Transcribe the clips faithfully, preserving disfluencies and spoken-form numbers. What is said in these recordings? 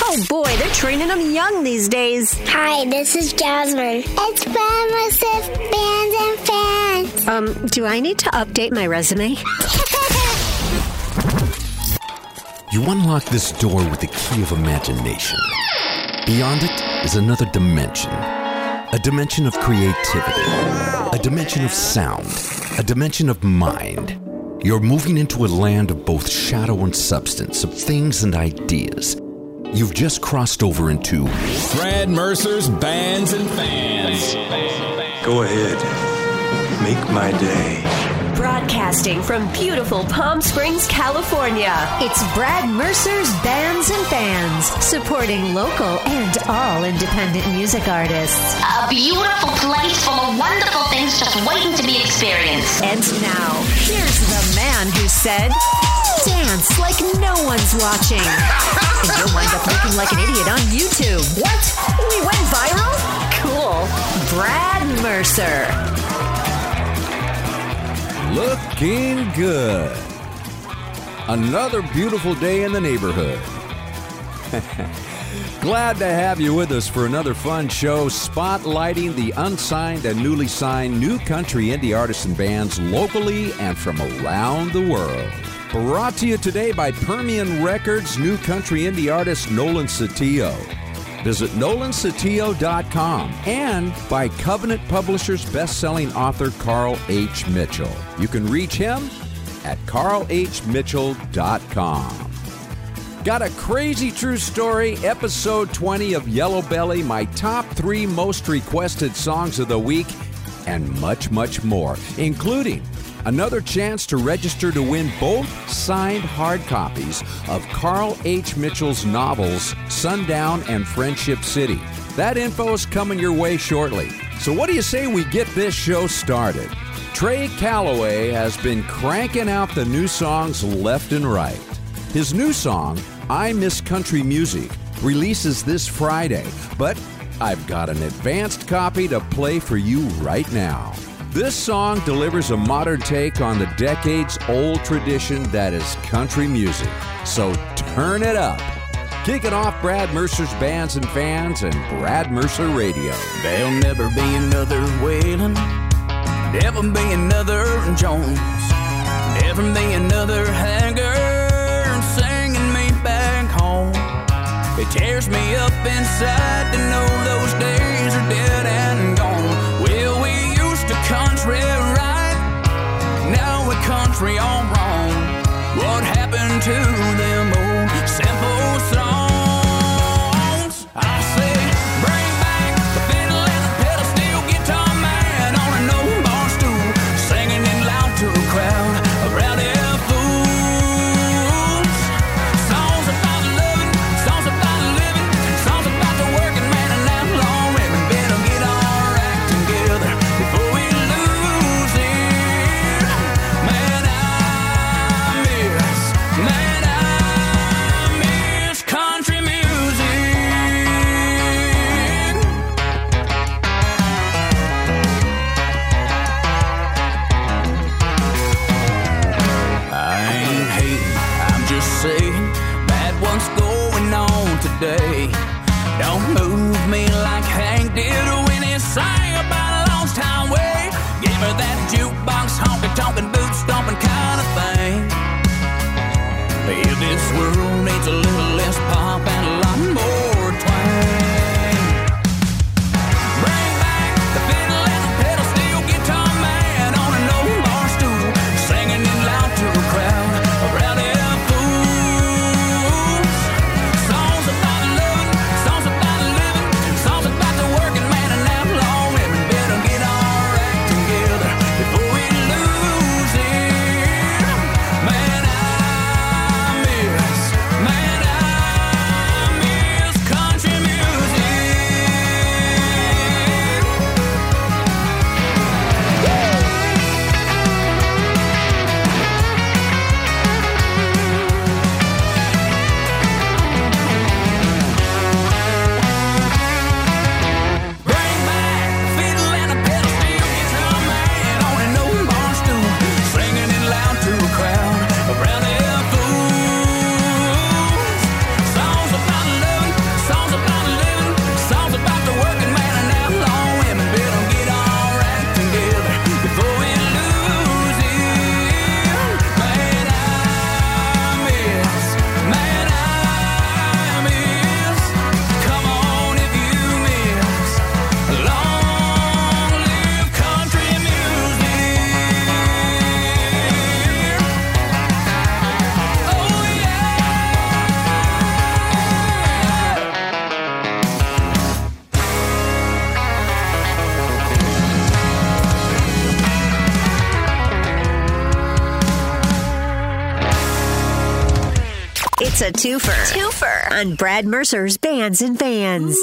Oh boy, they're training them young these days. Hi, this is Jasmine. It's Promises Bands and Fans. Um, do I need to update my resume? You unlock this door with the key of imagination. Beyond it is another dimension. A dimension of creativity. A dimension of sound. A dimension of mind. You're moving into a land of both shadow and substance, of things and ideas. You've just crossed over into Brad Mercer's Bands and Fans. Go ahead. Make my day. Broadcasting from beautiful Palm Springs, California, it's Brad Mercer's Bands and Fans, supporting local and all independent music artists. A beautiful place full of wonderful things just waiting to be experienced. And now, here's the man who said, dance like no one's watching. And you'll wind up looking like an idiot on YouTube. What? We went viral? Cool. Brad Mercer. Looking good. Another beautiful day in the neighborhood. Glad to have you with us for another fun show spotlighting the unsigned and newly signed new country indie artists and bands locally and from around the world. Brought to you today by Permian Records new country indie artist Nolan Sotillo. Visit nolan sotillo dot com and by Covenant Publishers best-selling author Carl H. Mitchell. You can reach him at carl h mitchell dot com. Got a crazy true story, episode twenty of Yellow Belly, my top three most requested songs of the week, and much, much more, including another chance to register to win both signed hard copies of Carl H. Mitchell's novels, Sundown and Friendship City. That info's coming your way shortly. So what do you say we get this show started? Trey Calloway has been cranking out the new songs left and right. His new song, I Miss Country Music, releases this Friday, but I've got an advanced copy to play for you right now. This song delivers a modern take on the decades-old tradition that is country music. So turn it up. Kicking off Brad Mercer's Bands and Fans and Brad Mercer Radio. There'll never be another Waylon, never be another Jones, never be another Hanger singing me back home. It tears me up inside to know those days are dead and gone. Well, we used to country right, now we're country all wrong. What happened to them old simple songs? I say, bring back the fiddle and the pedal steel guitar man on an old bar stool, singing it loud to a crowd of rowdy fools. Songs about loving, songs about living, songs about the working man and outlaw women. Better get our act together before we lose it. Man, I miss, man, I miss country music. I ain't hating, I'm just saying that what's going on today don't move me like Hank did when he sang about a lost highway. Gave her that jukebox honky-tonkin' boot-stomping kind of thing. If this world needs a little less pop and a lot more twang, bring back the fiddle and the pedal steel guitar man on an old bar stool, singing it loud to a crowd of rowdy fools. Songs about loving, songs about living, It's a twofer. Twofer on Brad Mercer's Bands and Fans.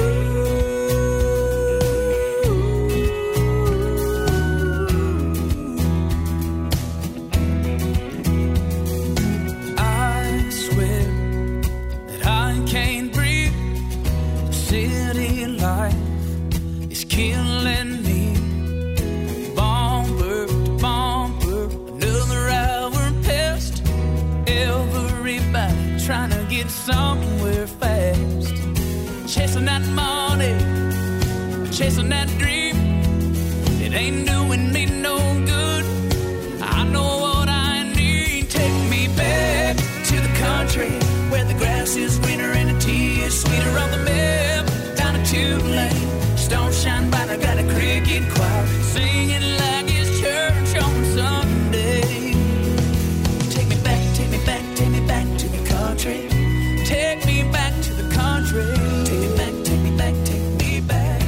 I swear that I can't breathe. City life is killing me. Bomber to bomber, another hour past. Everybody trying to get somewhere fast. Chasing that money, chasing that dream. It ain't doing me no good. I know what I need. Take me back to the country where the grass is greener and the tea is sweeter on the map. Down a two-lane, stone shine bright. I got a cricket choir singing like it's church on Sunday. Take me back, take me back, take me back to the country. Take me back to the country. Take me back, take me back, take me back.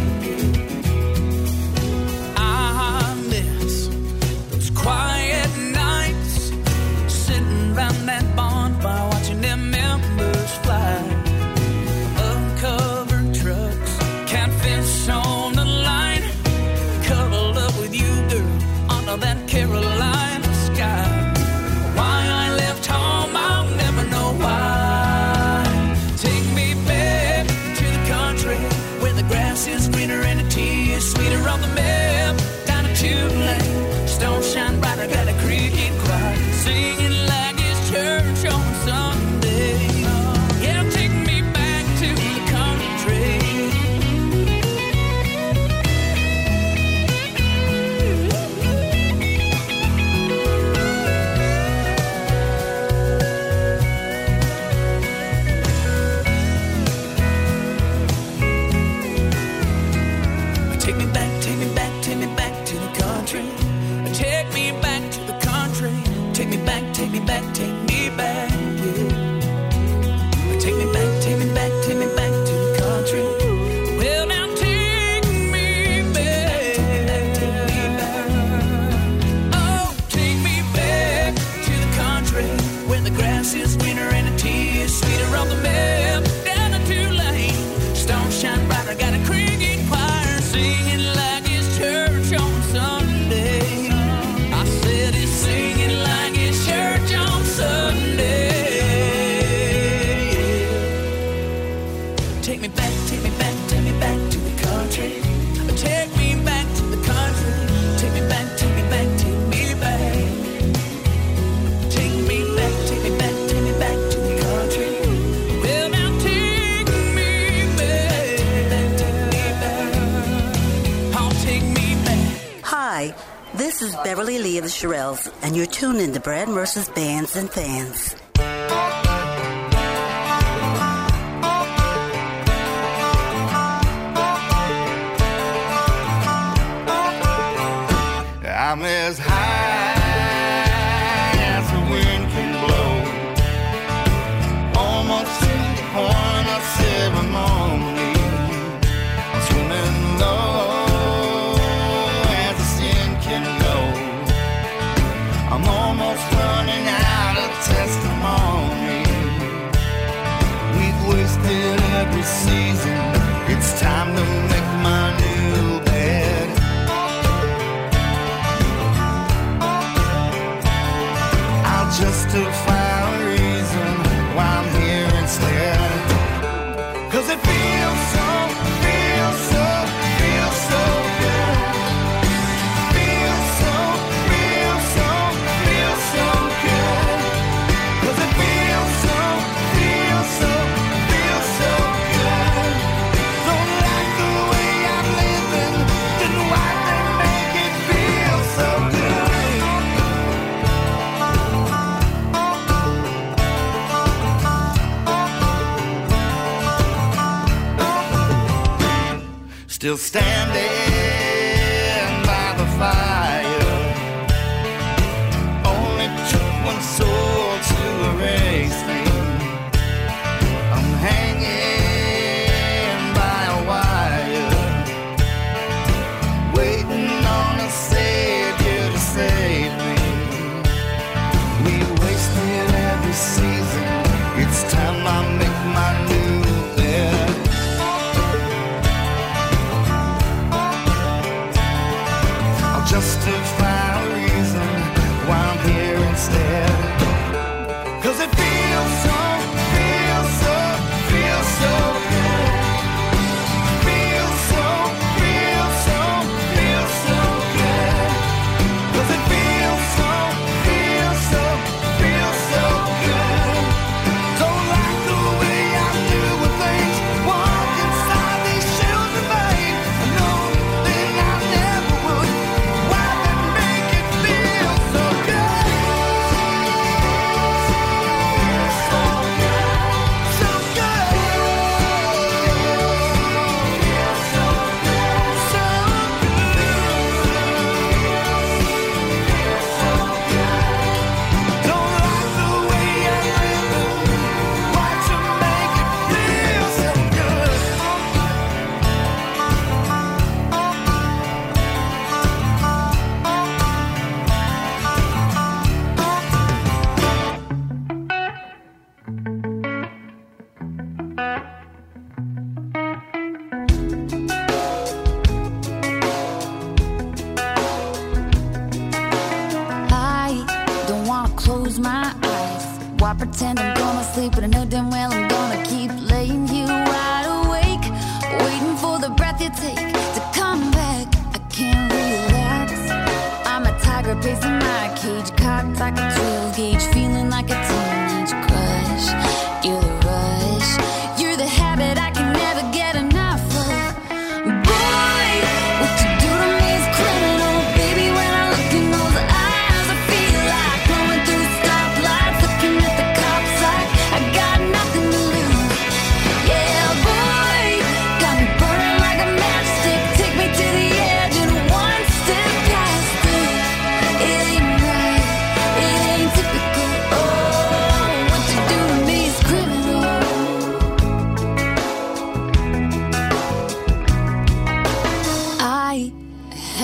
I miss those quiet nights, sitting round that bonfire, watching them embers fly. Uncovered trucks, catfish on the line. Cuddled up with you, girl, under that Carolina sky. Why I left home, I'll never know why. Take me back to the country where the grass is greener and the tea is sweeter on the map. Down a two-lane, stone shine bright. I got a cricket choir singing like it's church on Sunday. Yeah, take me back to the country. Take me back, take me back, take me back to the country. Take me back to the country. Take me back, take me back, take me back, yeah. Take me back, take me back, take me back to the country. Well, now take me back, take me back. Oh, take me back to the country where the grass is greener and the tea is sweeter on the map. Down a two-lane, stone shine bright. I got a cricket choir singing like it's church on Sunday. I said it's singing like it's church on Sunday. Take me back, take me back, take me back to the country. Take me back to the country. Take me back, take me back, take me back. Take me back, take me back, take me back to the country. Well, now take me back, take me back, oh, take me back. Hi, this is Beverly Lee of the Shirelles, and you're tuned in to Brad Mercer's Bands and Fans. I'm as high as the wind can blow, almost to the point of ceremony, swimming low as the sin can go. I'm almost running out of testimony. We've wasted every season. It's time to make my new bed. I'll justify a reason why I'm here instead. 'Cause it feels so, feels so, feels so good. Feels so, feels so, feels so good. 'Cause it feels so, feels so, feels so good. Don't like the way I'm living, then why they make it feel so good? Still standing by the fire. Only took one soul to erase me. I'm hanging by a wire, waiting on a savior to save me. We wasted every season. It's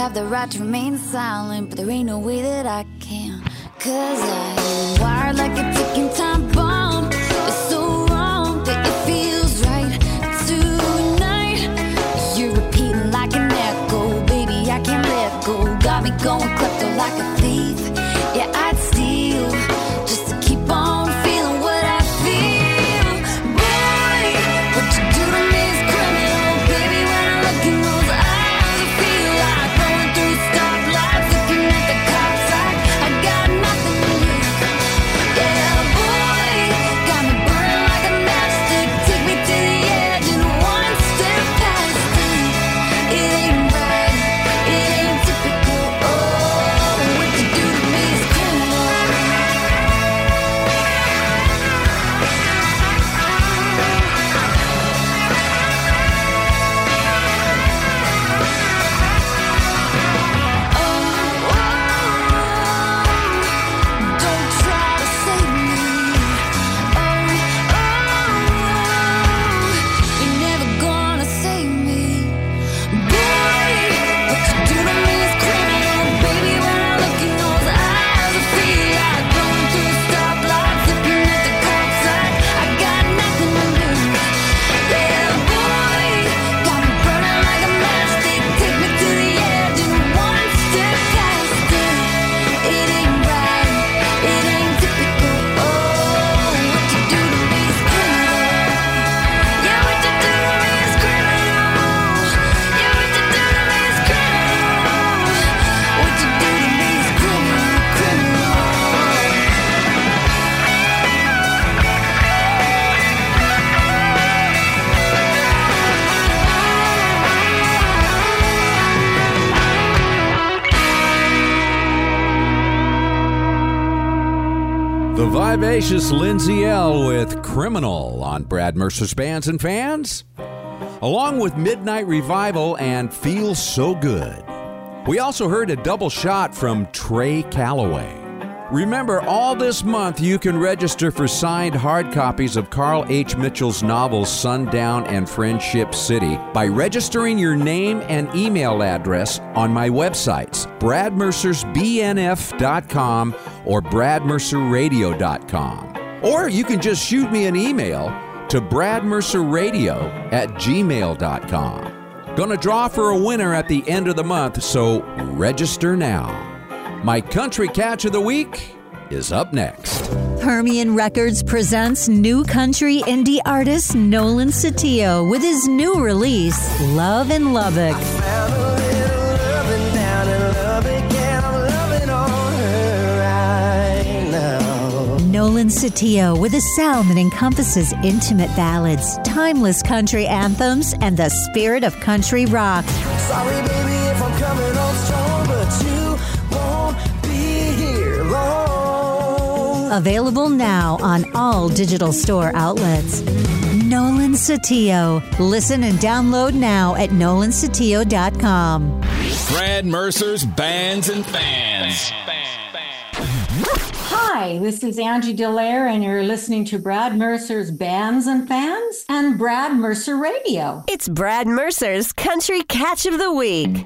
have the right to remain silent, but there ain't no way that I can. Cause I'm wired like a ticking time bomb. It's so wrong that it feels right tonight. You're repeating like an echo, baby, I can't let go. Got me going klepto like a thief. Yeah, I'd steal just to keep on feeling what I feel. Boy, what you do to me is criminal. Baby, when I look in those eyes, I feel like going through stoplights, looking at the cops like I got nothing to lose. Yeah, boy, got me burning like a matchstick. Take me to the edge and one step past it. It ain't right, it ain't typical. Oh, what you do to me is criminal. Don't try to save me. Oh, oh, you're never gonna save me. Boy, what you do to me is criminal. Baby, when I look in those eyes, I feel like going through stoplights, looking at the cops like I got nothing to lose. Yeah, boy, got me burning like a matchstick. Take me to the edge and one step past it. It ain't right, it ain't typical. Oh, what you do to me is criminal. Yeah, what you do to me is criminal. Yeah, what you do to me is criminal. What you do to me is criminal, criminal. The vivacious Lindsay L. with Criminal on Brad Mercer's Bands and Fans, along with Midnight Revival and Feel So Good. We also heard a double shot from Trey Calloway. Remember, all this month you can register for signed hard copies of Carl H. Mitchell's novels Sundown and Friendship City by registering your name and email address on my websites, brad mercers b n f dot com or brad mercer radio dot com. Or you can just shoot me an email to brad mercer radio at gmail dot com. Gonna draw for a winner at the end of the month, so register now. My country catch of the week is up next. Permian Records presents new country indie artist Nolan Satillo with his new release, Love in Lubbock. Found a little loving down in Lubbock, and I'm loving on her right now. Nolan Satillo with a sound that encompasses intimate ballads, timeless country anthems, and the spirit of country rock. Sorry, baby, if I'm coming on strong, but you won't be here long. Available now on all digital store outlets. Nolan Satillo. Listen and download now at nolan satillo dot com. Brad Mercer's Bands and Fans. Hi, this is Angie Dallaire, and you're listening to Brad Mercer's Bands and Fans and Brad Mercer Radio. It's Brad Mercer's Country Catch of the Week.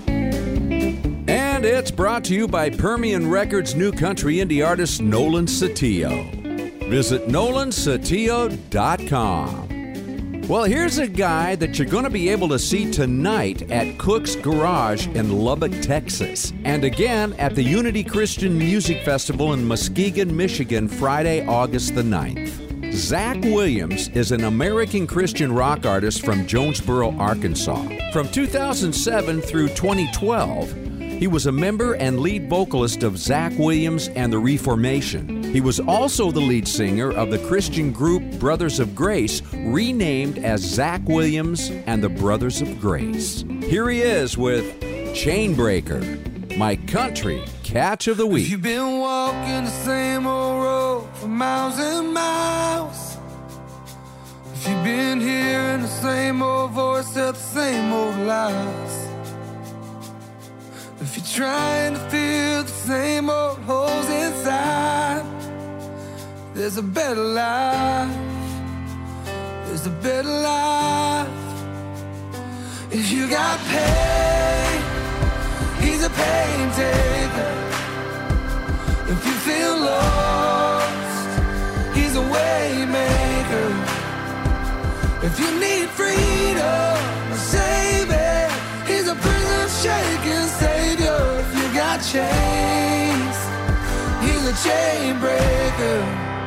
And it's brought to you by Permian Records' new country indie artist Nolan Satillo. Visit nolan satillo dot com. Well, here's a guy that you're going to be able to see tonight at Cook's Garage in Lubbock, Texas. And again at the Unity Christian Music Festival in Muskegon, Michigan, Friday, August the ninth. Zach Williams is an American Christian rock artist from Jonesboro, Arkansas. From two thousand seven through twenty twelve, he was a member and lead vocalist of Zach Williams and the Reformation. He was also the lead singer of the Christian group Brothers of Grace, renamed as Zach Williams and the Brothers of Grace. Here he is with Chainbreaker, my country catch of the week. If you've been walking the same old road for miles and miles, if you've been hearing the same old voice tell the same old lies, if you're trying to fill the same old holes inside, there's a better life, there's a better life. If you got pain a pain taker. If you feel lost, he's a way maker. If you need freedom, save it. He's a prison shaking savior. If you got chains, he's a chain breaker.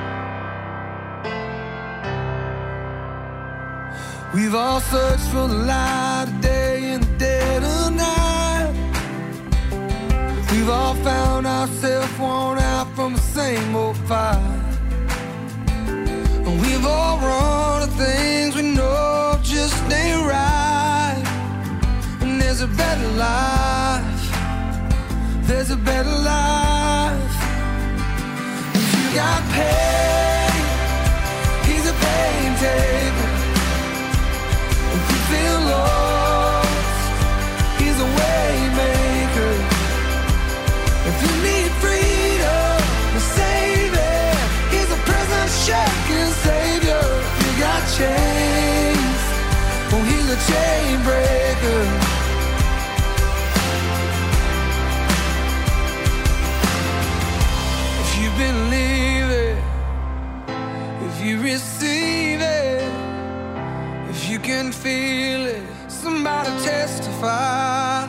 We've all searched for the light of day in the dead of night. We've all found ourselves worn out from the same old fight. And we've all run to things we know just ain't right. And there's a better life. There's a better life. If you got pain, he's a pain taker. If you feel lost, he's a way maker. If you need freedom, save it. He's a prison shaking savior. If you got chains, oh, he's a chain breaker. If you believe it, if you receive it, if you can feel it, somebody testify.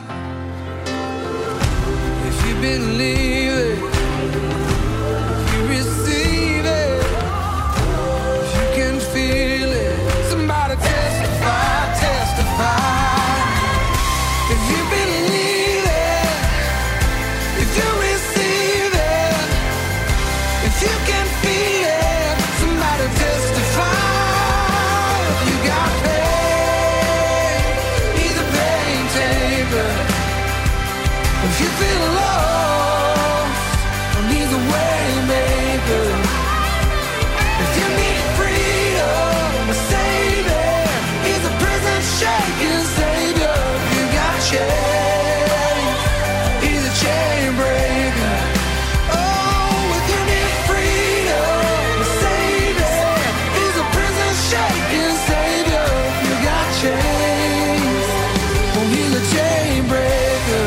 If you believe it, if you receive it, if you can feel it, somebody testify, testify. If you believe it, if you receive it, if you can feel it, somebody testify. If you got pain, he's a pain taker. If you feel lost, and he's a way maker. If you need freedom, save it. He's a prison shaking savior. If you got chains, he's a chain breaker. Oh, if you need freedom, save it. He's a prison shaking savior. If you got chains, oh, he's a chain breaker.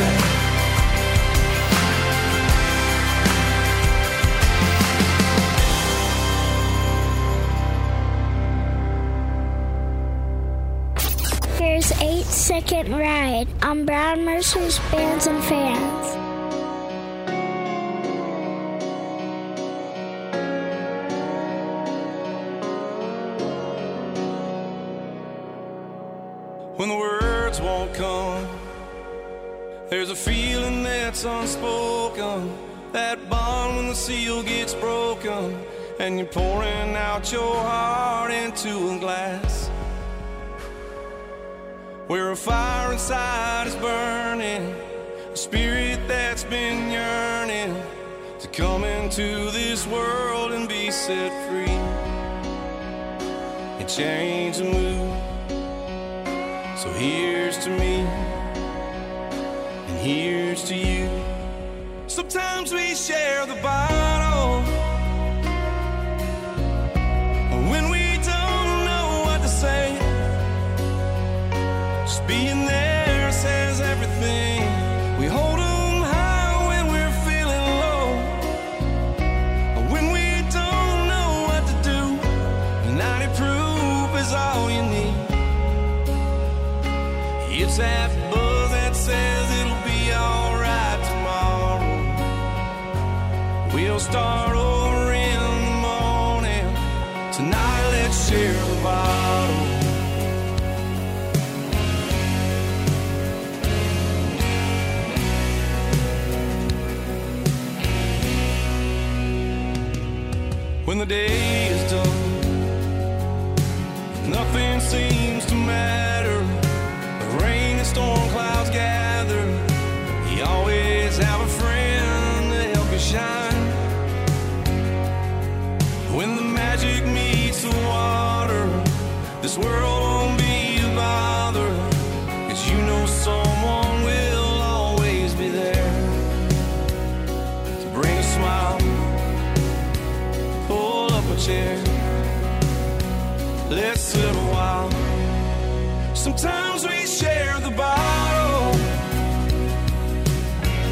Here's Eight Second Ride on Brad Mercer's Bands and Fans. When the words won't come, there's a feeling that's unspoken. That bond when the seal gets broken, and you're pouring out your heart into a glass, where a fire inside is burning, a spirit that's been yearning to come into this world and be set free and change the mood. So here's to me, and here's to you. Sometimes we share the bottle when we don't know what to say. Just being there says everything. We hold them high when we're feeling low. When we don't know what to do, ninety proof is all you need. It's that buzz that says it'll be alright tomorrow. We'll start over in the morning. Tonight let's share the bottle. When the day is done, nothing seems to matter. The rain and storm clouds gather. You always have a friend to help you shine. When the magic meets the water, this world won't be a bother. 'Cause you know someone will always be there to bring a smile. Pull up a chair, let's sit a while. Sometimes we share the bottle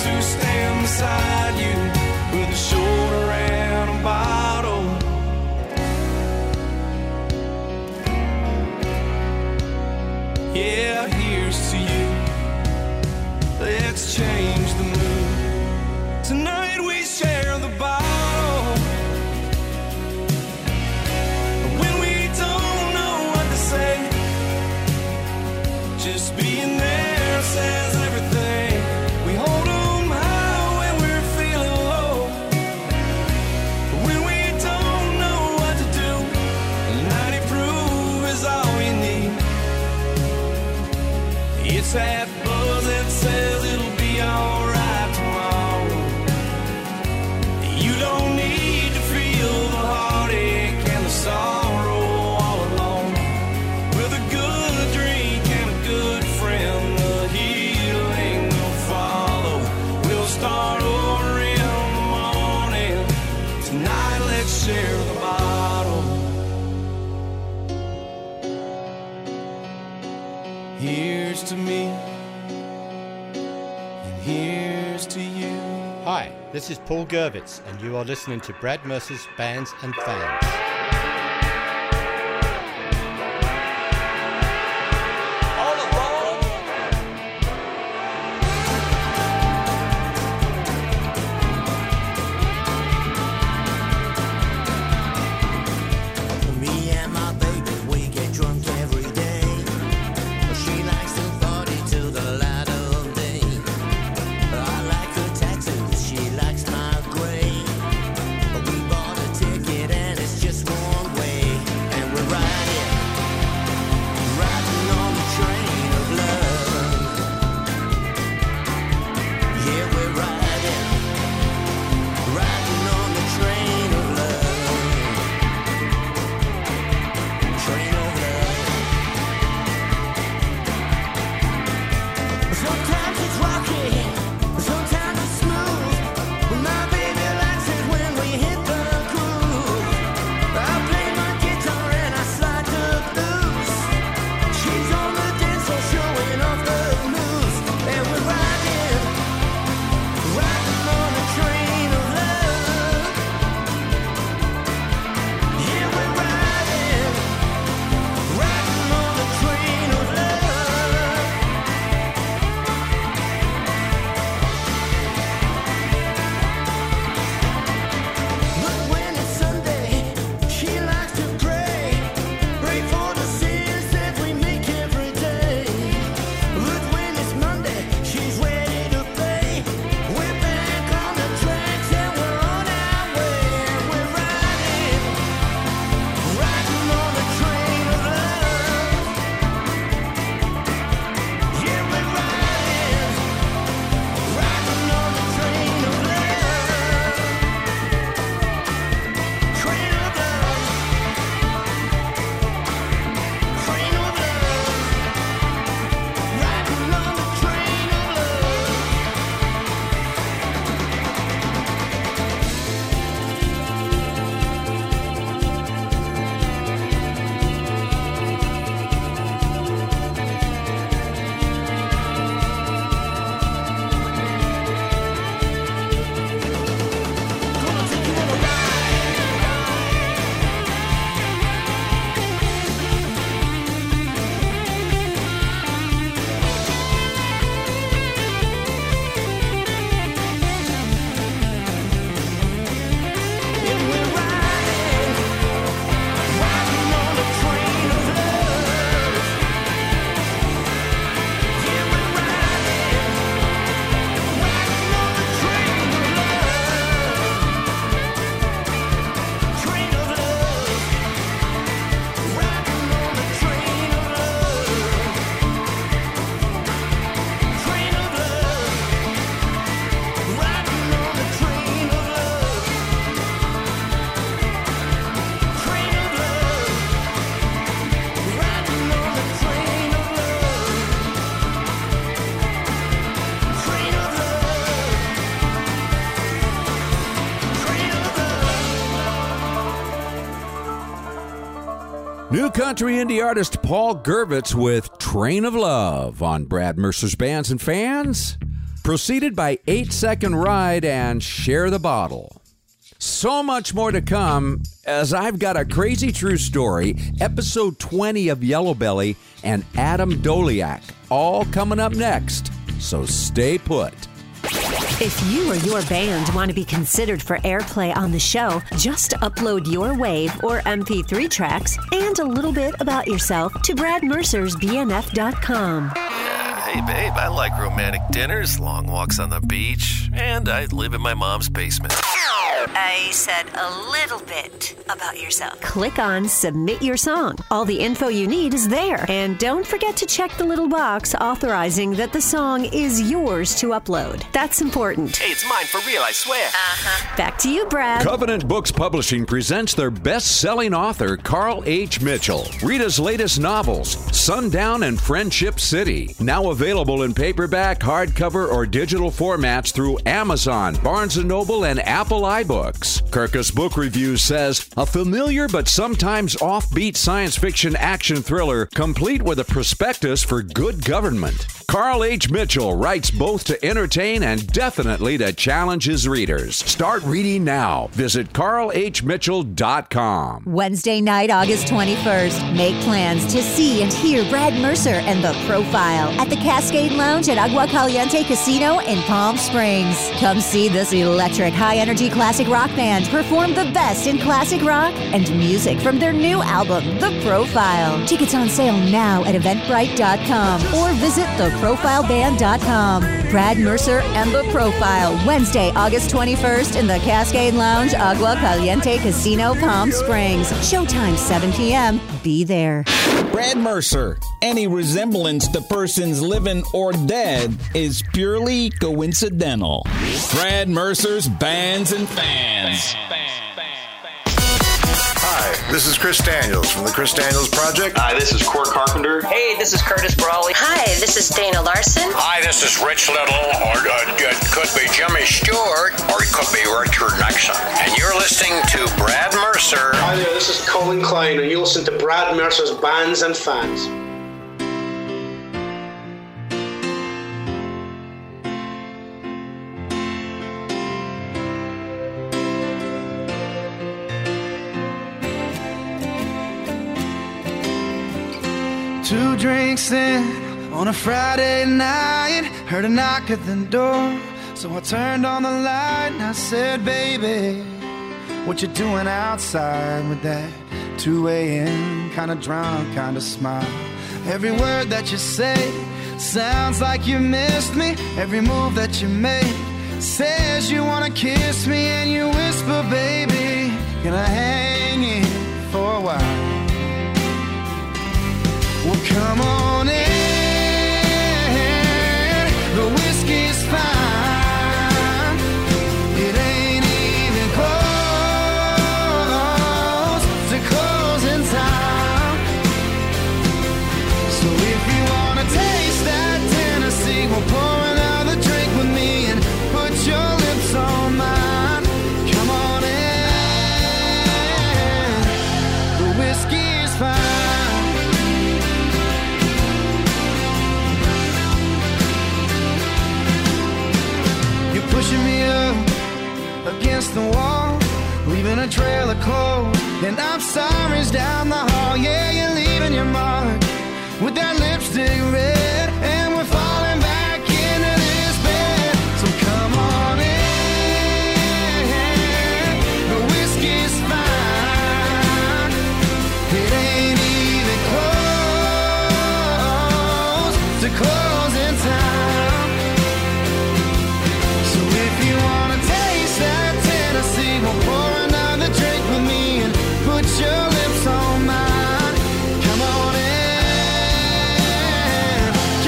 who stand beside you with a shoulder and a bottle. Yeah, here's to you. Let's change the mood. Tonight we share the bottle. When we don't know what to say, just being there says everything. We hold 'em high when we're feeling low. When we don't know what to do, ninety proof is all you need. It's that buzz that says it'll be alright tomorrow. You don't need to feel the heartache and the sorrow all alone. With a good drink and a good friend, the healing will follow. We'll start over in the morning. Tonight let's share the bottle. Here's to me, and here's to you. Hi, this is Paul Gervitz, and you are listening to Brad Mercer's Bands and Fans. Me and my baby, we get drunk every day. She likes to party till the light of day. I like her tattoos, she likes my gray. We bought a ticket and it's just one way. And we're riding, riding on the train of love. Yeah, we're riding, riding on the train of love. Train of love. Sometimes it's rocky, sometimes it's smooth. My baby likes it when we hit the groove. I play my guitar and I slide the blues. She's on the dance floor showing off the moves. And we're riding, riding on the train of love. Yeah, we're riding, riding on the train of love. But when it's Sunday, she likes to pray, pray for the sins that we make every day. But when it's Monday, she's ready to play. We're back on the tracks and we're on our way. And we're riding, riding on the train of love. Yeah, we're riding, riding on the train of love. Train of love. Train of love. Riding on the train of love. Gonna take you on a And we're riding, riding on the train of love. Yeah, we're riding, riding on the train of love. Train of love. Riding on the train of love. Train of love. Riding on the train of love. Train of love. Riding on the train of love. Train of love. New country indie artist Paul Gervitz with Train of Love on Brad Mercer's Bands and Fans. preceded by eight second Ride and Share the Bottle. So much more to come, as I've got a crazy true story, episode twenty of Yellow Belly, and Adam Doliak, all coming up next. So stay put. If you or your band want to be considered for airplay on the show, just upload your WAV or M P three tracks and a little bit about yourself to Brad Mercer's B N F dot com. Hey, babe, I like romantic dinners, long walks on the beach, and I live in my mom's basement. I said a little bit about yourself. Click on Submit Your Song. All the info you need is there. And don't forget to check the little box authorizing that the song is yours to upload. That's important. Hey, it's mine for real, I swear. Uh-huh. Back to you, Brad. Covenant Books Publishing presents their best-selling author, Carl H. Mitchell. Read his latest novels, Sundown and Friendship City. Now available in paperback, hardcover, or digital formats through Amazon, Barnes and Noble, and Apple iBooks. Kirkus Book Review says, a familiar but sometimes offbeat science fiction action thriller complete with a prospectus for good government. Carl H. Mitchell writes both to entertain and definitely to challenge his readers. Start reading now. Visit carl h mitchell dot com. Wednesday night, August twenty-first. Make plans to see and hear Brad Mercer and The Profile at the Cascade Lounge at Agua Caliente Casino in Palm Springs. Come see this electric, high-energy classic rock band perform the best in classic rock and music from their new album, The Profile. Tickets on sale now at eventbrite dot com or visit the profile band dot com. Brad Mercer and The Profile, Wednesday, August twenty-first in the Cascade Lounge, Agua Caliente Casino, Palm Springs. Showtime seven p.m. Be there. Brad Mercer. Any resemblance to persons living or dead is purely coincidental. Brad Mercer's Bands and Fans. Hi, this is Chris Daniels from the Chris Daniels Project. Hi, this is Court Carpenter. Hey, this is Curtis Brawley. Hi, this is Dana Larson. Hi, this is Rich Little, or uh, it could be Jimmy Stewart, or it could be Richard Nixon. And you're listening to Brad Mercer. Hi there, this is Colin Klein, and you listen to Brad Mercer's Bands and Fans. Two drinks in on a Friday night, heard a knock at the door, so I turned on the light and I said, baby, what you doing outside with that two a.m. kind of drunk kind of smile? Every word that you say sounds like you missed me. Every move that you make says you wanna kiss me, and you whisper, baby, can I hang in for a while? Well, come on in, the whiskey's fine. It ain't even close to closing time. So if you wanna taste that Tennessee, we'll pour another drink with me and put your lips on mine. Come on in, the whiskey's fine. Pushing me up against the wall, leaving a trail of clothes, and I'm sorry's down the hall. Yeah, you're leaving your mark with that lipstick red, and we're falling back into this bed. So come on in, the whiskey's fine. It ain't even close to closing time. We'll pour another drink with me and put your lips on mine. Come on in,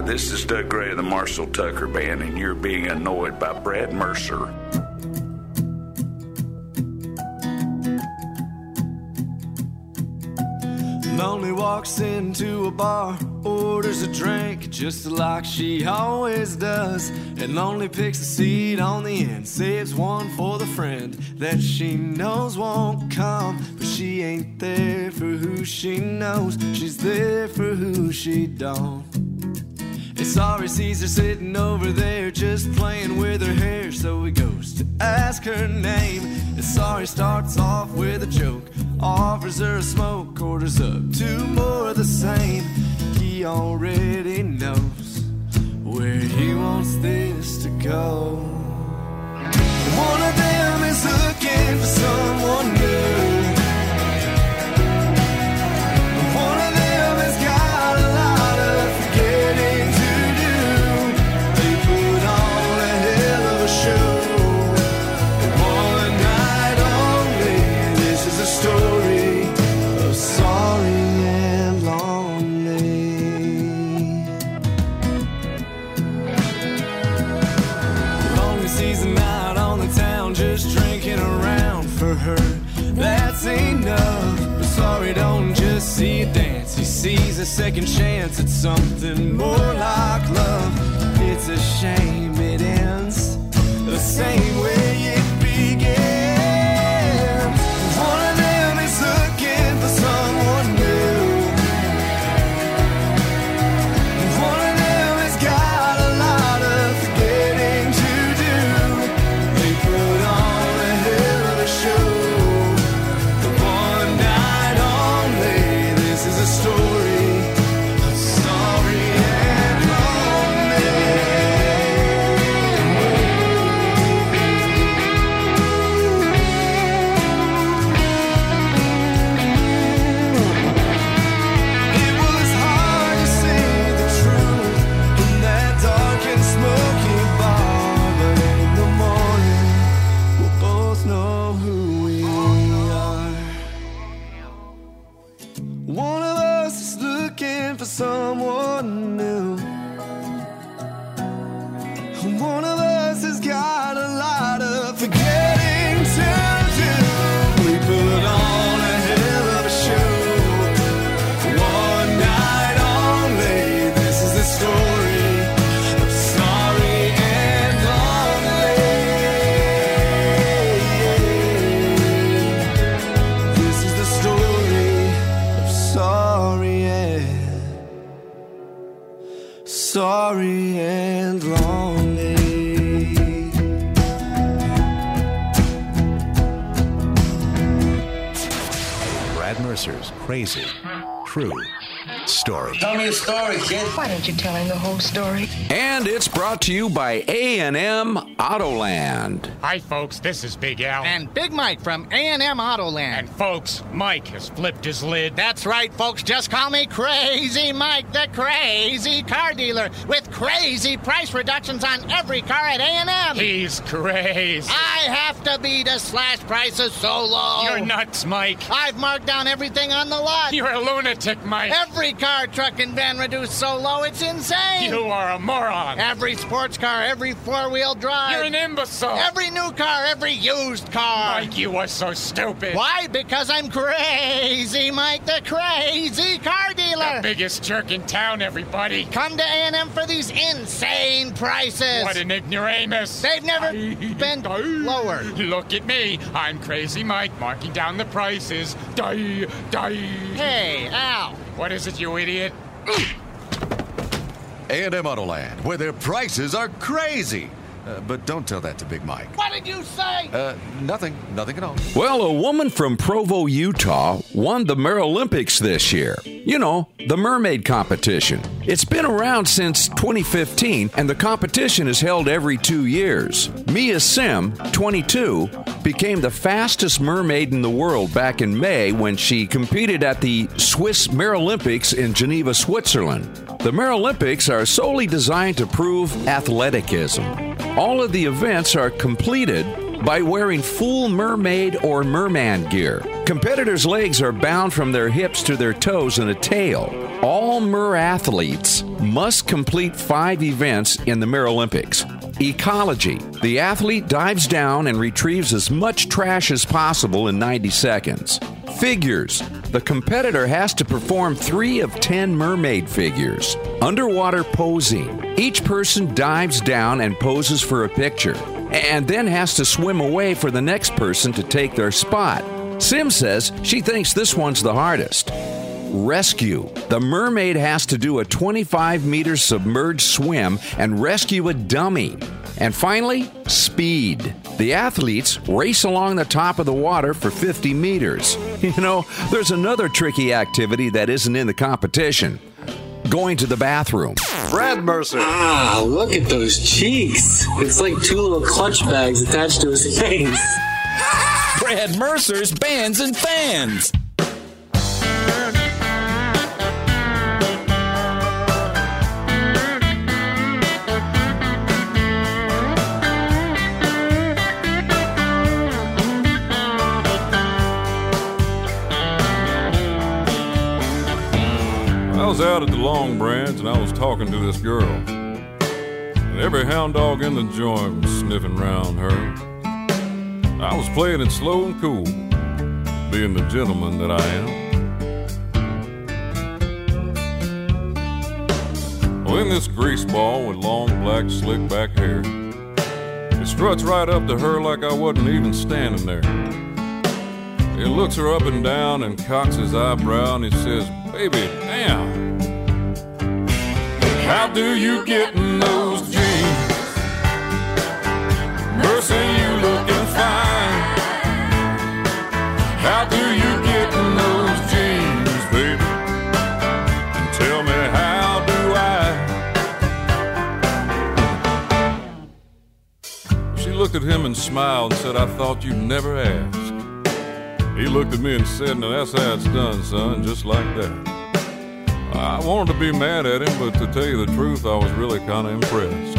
this is Doug Gray of the Marshall Tucker Band, and you're being annoyed by Brad Mercer. Lonely walks into a bar, orders a drink just like she always does. And Lonely picks a seat on the end, saves one for the friend that she knows won't come. But she ain't there for who she knows, she's there for who she don't. And sorry sees her sitting over there just playing with her hair, so he goes to ask her name. And sorry starts off with a joke, offers her a smoke, orders up two more of the same. He already knows where he wants this to go. One of them is looking for someone new. One of them has got a lot of forgetting to do. They put on a hell of a show. One night only, this is a story of sorry and lonely. Lonely sees him out on the town just drinking around for her. That's enough, but sorry don't just see a dance. He sees a second chance at something more like love. It's a shame it ends the same way it began. One of them is looking for someone new. One of them has got a lot of forgetting to do. They put on a hell of a show. One night only, this is a story of sorry and It was hard to say the truth in that dark and smoky bar, but in the morning we'll both know who we are. One of us is looking for someone new. One of us has got a lot of forgetting to do. We put on a hell of a show. One night only, this is the story of sorry and lonely. This is the story of sorry and sorry and lonely. Brad Mercer's crazy, true story. Tell me a story, kid. Why don't you tell him the whole story? And it's brought to you by A and M Autoland. Hi, folks. This is Big Al. And Big Mike from A and M Autoland. And, folks, Mike has flipped his lid. That's right, folks. Just call me Crazy Mike, the crazy car dealer, with crazy price reductions on every car at A and M. He's crazy. I have to be to slash prices so low. You're nuts, Mike. I've marked down everything on the lot. You're a lunatic, Mike. Every car, truck, and van reduced so low, it's insane. You are a moron. Every sports car, every four-wheel drive. You're an imbecile. Every new car, every used car. Mike, you are so stupid. Why? Because I'm Crazy Mike, the crazy car dealer. The biggest jerk in town, everybody. Come to A and M for these insane prices. What an ignoramus. They've never been lower. Look at me. I'm Crazy Mike, marking down the prices. Die, die. Hey, Al. What is it, you idiot? A and M Autoland, where their prices are crazy. Uh, but don't tell that to Big Mike. What did you say? Uh, nothing. Nothing at all. Well, a woman from Provo, Utah won the Merolympics this year. You know, the mermaid competition. It's been around since twenty fifteen, and the competition is held every two years. Mia Sim, twenty-two, became the fastest mermaid in the world back in May when she competed at the Swiss Merolympics in Geneva, Switzerland. The Merolympics are solely designed to prove athleticism. All of the events are completed by wearing full mermaid or merman gear. Competitors' legs are bound from their hips to their toes in a tail. All Mer athletes must complete five events in the Merolympics. Ecology. The athlete dives down and retrieves as much trash as possible in ninety seconds. Figures. The competitor has to perform three of ten mermaid figures. Underwater posing. Each person dives down and poses for a picture, and then has to swim away for the next person to take their spot. Sim says she thinks this one's the hardest. Rescue. The mermaid has to do a twenty-five meter submerged swim and rescue a dummy. And finally, speed. The athletes race along the top of the water for fifty meters. You know, there's another tricky activity that isn't in the competition. Going to the bathroom. Brad Mercer. Ah, look at those cheeks. It's like two little clutch bags attached to his face. Brad Mercer's Bands and Fans. I was out at the Long Branch and I was talking to this girl. And every hound dog in the joint was sniffing round her. I was playing it slow and cool, being the gentleman that I am. Well, in this grease ball with long black slick back hair, it struts right up to her like I wasn't even standing there. He looks her up and down and cocks his eyebrow and he says, "Baby, damn, how do you get in those jeans? Mercy, you looking fine. How do you get in those jeans, baby? And tell me, how do I?" She looked at him and smiled and said, "I thought you'd never ask." He looked at me and said, "Now that's how it's done, son, just like that." I wanted to be mad at him, but to tell you the truth, I was really kind of impressed.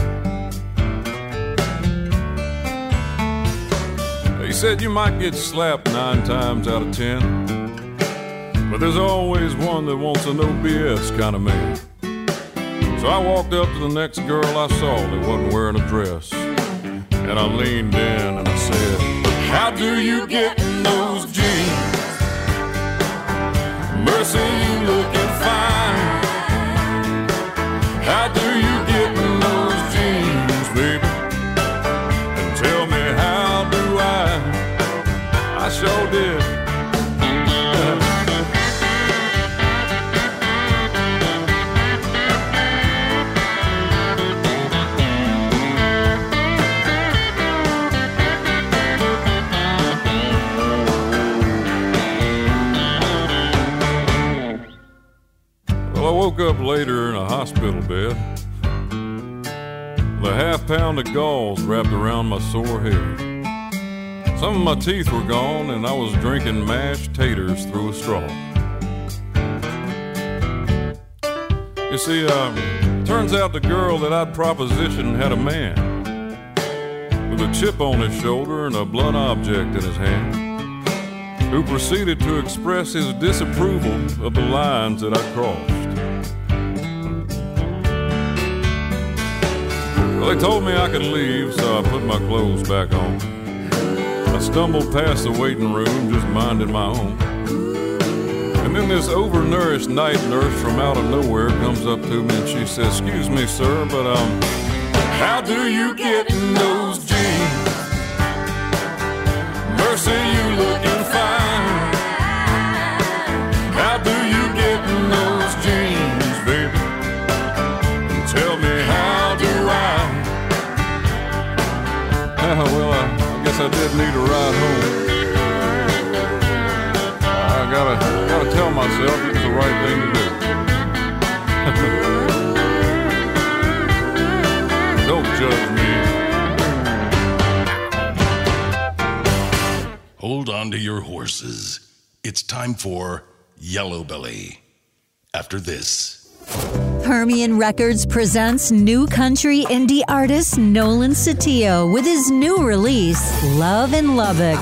He said you might get slapped nine times out of ten, but there's always one that wants a no B S kind of man. So I walked up to the next girl I saw that wasn't wearing a dress, and I leaned in and I said, "How do you get in those jeans? Mercy, you looking fine. How do you get in those jeans, baby? And tell me, how do I?" I sure did. Well, I woke up later in a hospital bed with a half pound of gauze wrapped around my sore head. Some of my teeth were gone and I was drinking mashed taters through a straw. You see, uh, turns out the girl that I'd propositioned had a man with a chip on his shoulder and a blunt object in his hand, who proceeded to express his disapproval of the lines that I crossed. Well, they told me I could leave, so I put my clothes back on. I stumbled past the waiting room, just minding my own. And then this overnourished night nurse from out of nowhere comes up to me and she says, "Excuse me, sir, but um, how do you get in those jeans? Mercy, you looking fine. How do you get in those jeans, baby? And tell me, how do I?" Uh, well, I, I guess I did need a ride home. I gotta, gotta tell myself it was the right thing to do. Don't judge me. Hold on to your horses. It's time for Yellow Belly. After this. Permian Records presents new country indie artist Nolan Satillo with his new release, Love in Lubbock.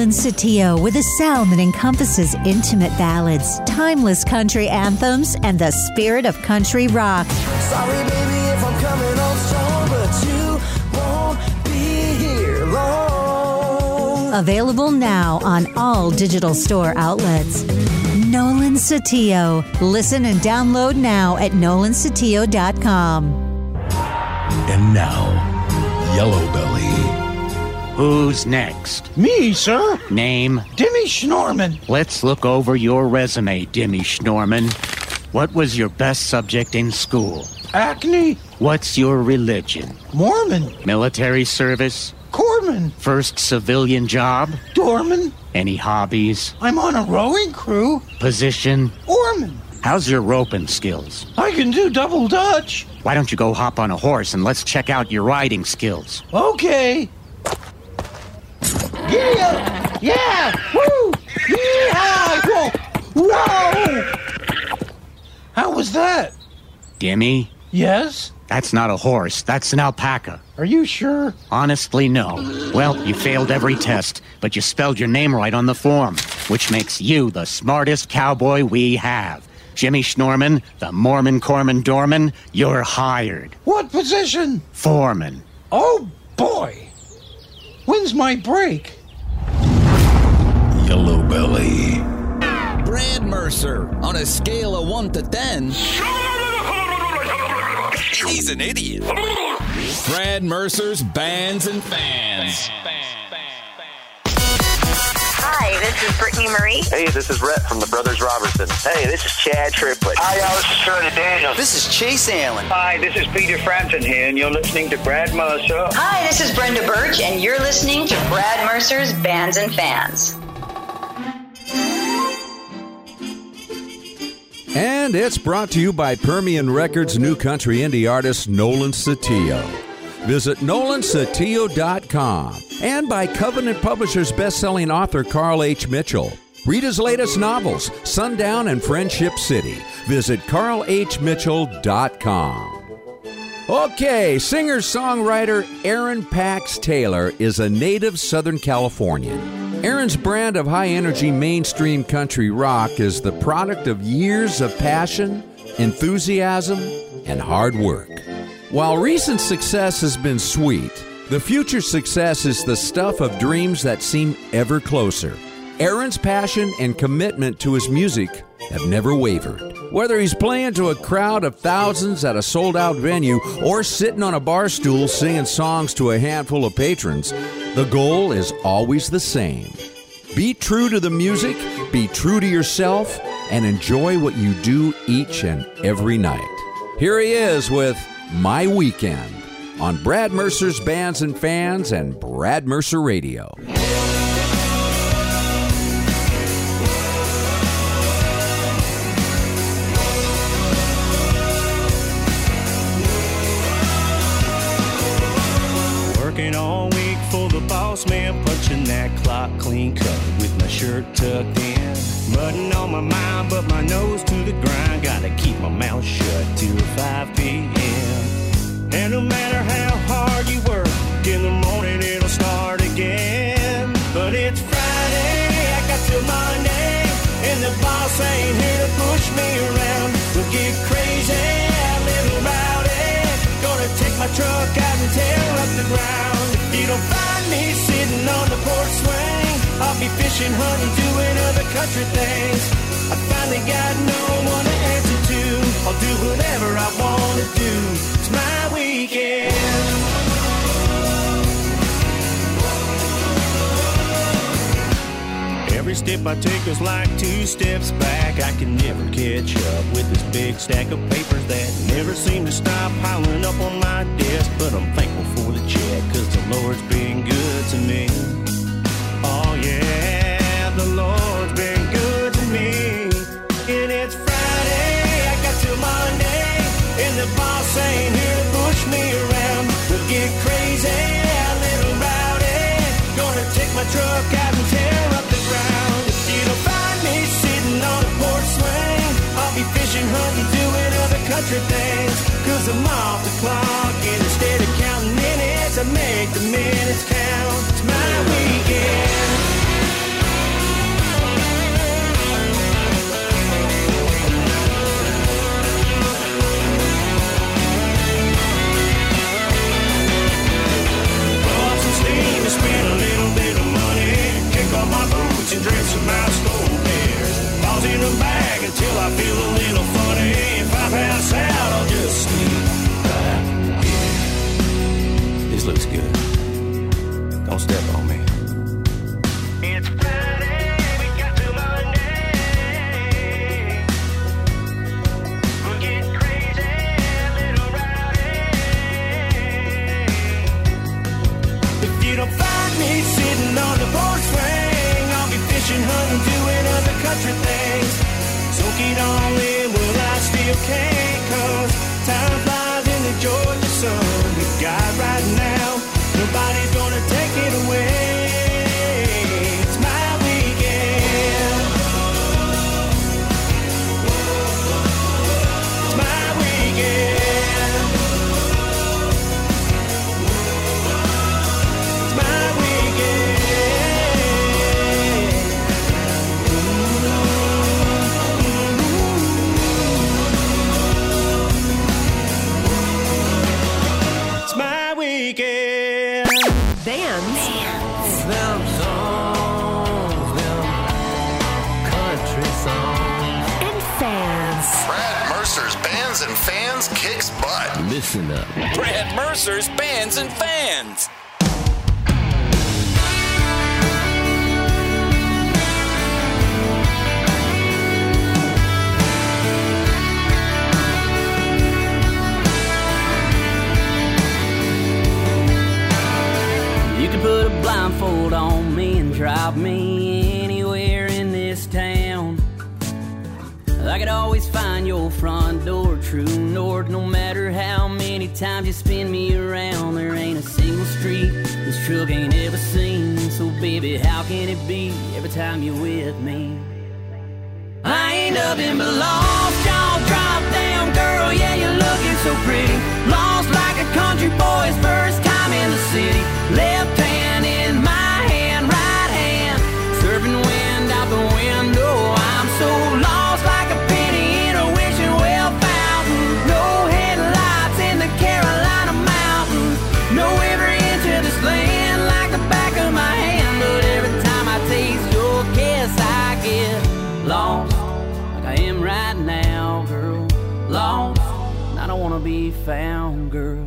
Nolan Satillo with a sound that encompasses intimate ballads, timeless country anthems, and the spirit of country rock. Sorry, baby, if I'm coming on strong, but you won't be here long. Available now on all digital store outlets. Nolan Satillo. Listen and download now at nolan satillo dot com. And now, Yellow Belly. Who's next? Me, sir. Name? Dimmy Schnorman. Let's look over your resume, Dimmy Schnorman. What was your best subject in school? Acne. What's your religion? Mormon. Military service? Corpsman. First civilian job? Doorman. Any hobbies? I'm on a rowing crew. Position? Oarman. How's your roping skills? I can do double dutch. Why don't you go hop on a horse and let's check out your riding skills? Okay. Giddy up! Yeah! Woo! Yeehaw! Whoa! Whoa! How was that? Dimmy? Yes? That's not a horse. That's an alpaca. Are you sure? Honestly, no. Well, you failed every test, but you spelled your name right on the form, which makes you the smartest cowboy we have. Jimmy Schnorman, the Mormon Corman Dorman, you're hired. What position? Foreman. Oh, boy. When's my break? Yellow Belly. Brad Mercer, on a scale of one to ten. He's an idiot. Brad Mercer's Bands and Fans. Hi, this is Brittany Marie. Hey, this is Rhett from the Brothers Robertson. Hey, this is Chad Triplett. Hi, y'all, this is Shirley Daniels. This is Chase Allen. Hi, this is Peter Frampton here, and you're listening to Brad Mercer. Hi, this is Brenda Birch, and you're listening to Brad Mercer's Bands and Fans. And it's brought to you by Permian Records' new country indie artist, Nolan Satillo. Visit nolan satillo dot com. And by Covenant Publishers' best-selling author, Carl H. Mitchell. Read his latest novels, Sundown and Friendship City. Visit carl h mitchell dot com. Okay, singer-songwriter Aaron Pax Taylor is a native Southern Californian. Aaron's brand of high-energy mainstream country rock is the product of years of passion, enthusiasm, and hard work. While recent success has been sweet, the future success is the stuff of dreams that seem ever closer. Aaron's passion and commitment to his music have never wavered. Whether he's playing to a crowd of thousands at a sold-out venue or sitting on a bar stool singing songs to a handful of patrons, the goal is always the same. Be true to the music, be true to yourself, and enjoy what you do each and every night. Here he is with My Weekend on Brad Mercer's Bands and Fans and Brad Mercer Radio. Working all week for the boss man, punching that clock clean cut with my shirt tucked in. Mudding on my mind, but my nose to the grind. Gotta keep my mouth shut till five p.m. And no matter how hard you work, in the morning it'll start again. But it's Friday, I got till Monday, and the boss ain't here to push me around. We'll get crazy, a little rowdy. Gonna take my truck out and tear up the ground. If you don't find me sitting on the porch swing, I'll be fishing, hunting, doing other country things. I finally got no one to answer to. I'll do whatever I want to do. It's my weekend. Every step I take is like two steps back. I can never catch up with this big stack of papers that never seem to stop piling up on my desk. But I'm thankful for the check, cause the Lord's been good to me. Oh yeah, the Lord's been good to me. And it's Friday, I got till Monday, and the boss ain't here to push me around. We'll get crazy, a little rowdy. Gonna take my truck out and tear up the ground. If you don't find me sitting on a porch swing, I'll be fishing, hunting, doing other country things. Cause I'm off the clock, and instead of counting minutes, I make the minutes count. It's my weekend. Fans. Brad Mercer's Bands and Fans kicks butt. Listen up. Brad Mercer's Bands and Fans. You can put a blindfold on me and drop me anywhere in this town. I could always find your front door, true north, no matter how many times you spin me around. There ain't a single street this truck ain't ever seen. So baby, how can it be every time you're with me? I ain't nothing but lost, y'all drop down girl, yeah you're looking so pretty. Lost like a country boy's first time in the city. Left hand in my hand, right hand, surfing wind out the window. I'm so lost like a penny in a wishing well fountain. No headlights in the Carolina mountains. No every inch of this land like the back of my hand. But every time I taste your kiss I get lost like I am right now, girl. Lost, and I don't wanna be found, girl.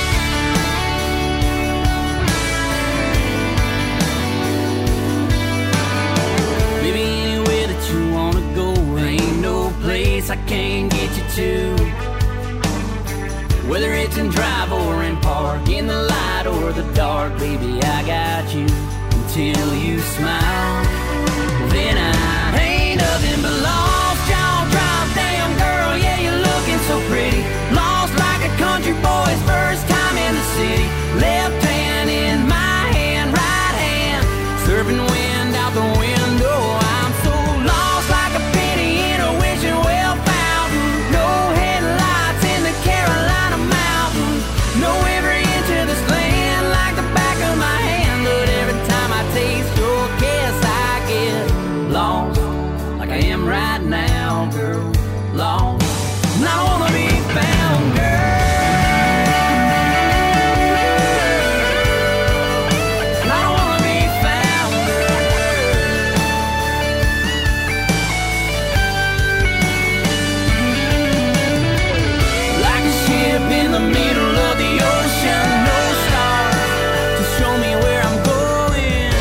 Maybe anywhere that you wanna go, ain't no place I can't get you to. Whether it's in drive or in park, in the light or the dark, baby, I got you until you smile. Then I ain't nothing but lost, y'all drop down girl, yeah you're looking so pretty. Lost like a country boy's first time in the city. Left hand in my hand, right hand, surfing wind out the window. I'm so lost like a penny in a wishing well fountain. No headlights in the Carolina mountains. No every inch of this land like the back of my hand. But every time I taste your kiss I get lost like I am right now, girl. Lost, and I wanna be found, girl. And I wanna be found, girl. Like a ship in the middle of the ocean, no stars to show me where I'm going.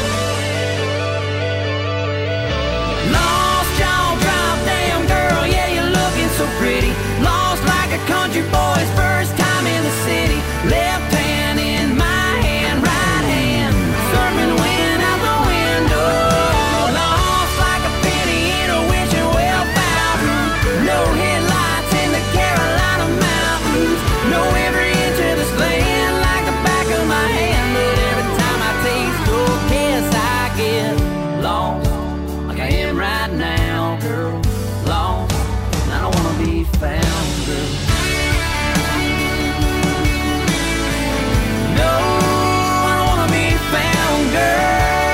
Lost, y'all drop down girl, yeah you're looking so pretty. Lost like a country boy's first time in the city. Left hand in my hand, right hand, surfing wind out the window. Lost like a penny in a wishing well fountain. No headlights in the Carolina mountains. No every inch of this land like the back of my hand. But every time I taste your kiss I get lost like I am right now, girl. Lost, and I don't wanna be found, girl. No, I don't wanna be found, girl.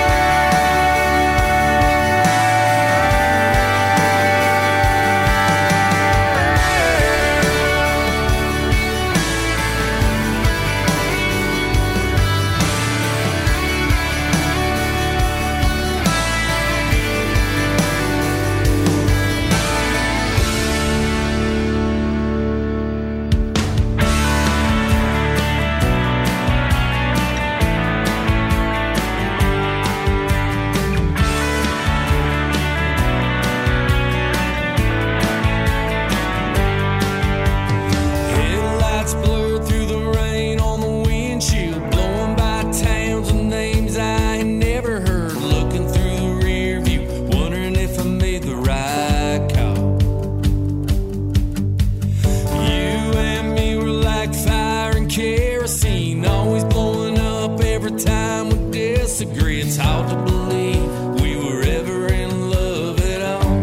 Headlights blur through the rain on the windshield, blowing by towns and names I ain't never heard. Looking through the rear view, wondering if I made the right call. You and me were like fire and kerosene, always blowing up every time we disagree. It's hard to believe we were ever in love at all.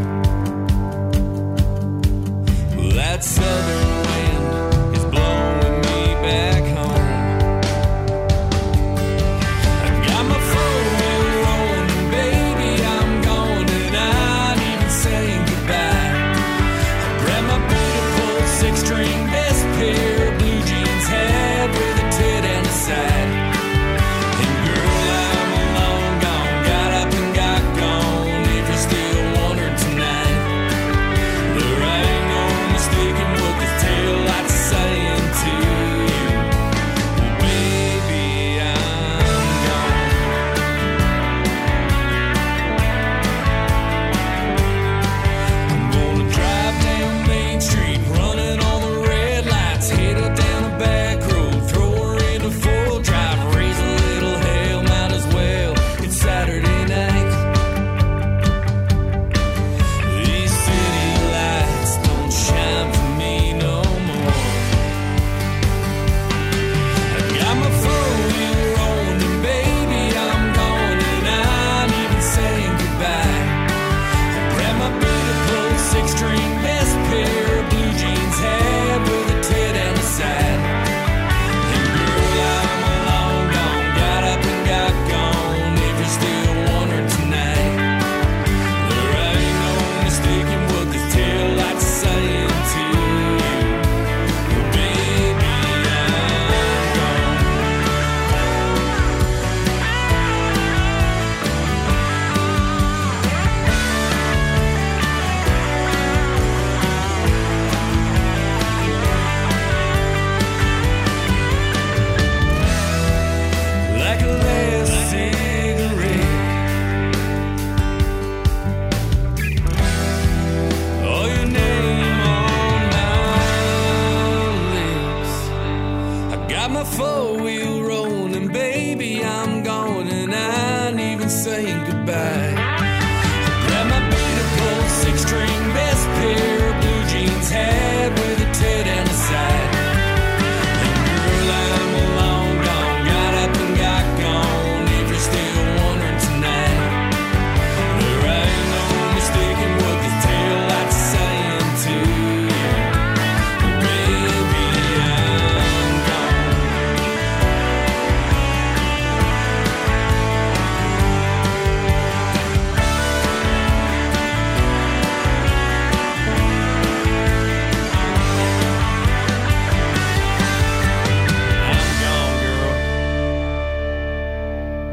Well, that southern wind is blowing me back home. I got my four-wheel rolling, baby, I'm gone tonight, even saying goodbye. I grabbed my beautiful six-string best pair of blue jeans, had with a tit and a side. And girl, I'm long gone, got up and got gone. If you're still wondering tonight, there ain't no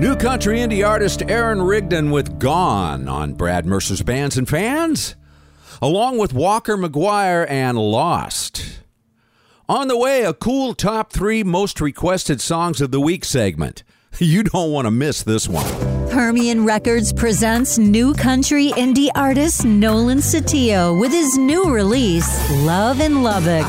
New country indie artist Aaron Rigdon with Gone on Brad Mercer's Bands and Fans, along with Walker McGuire and Lost. On the way, a cool top three most requested songs of the week segment. You don't want to miss this one. Permian Records presents new country indie artist Nolan Satillo with his new release, Love in Lubbock.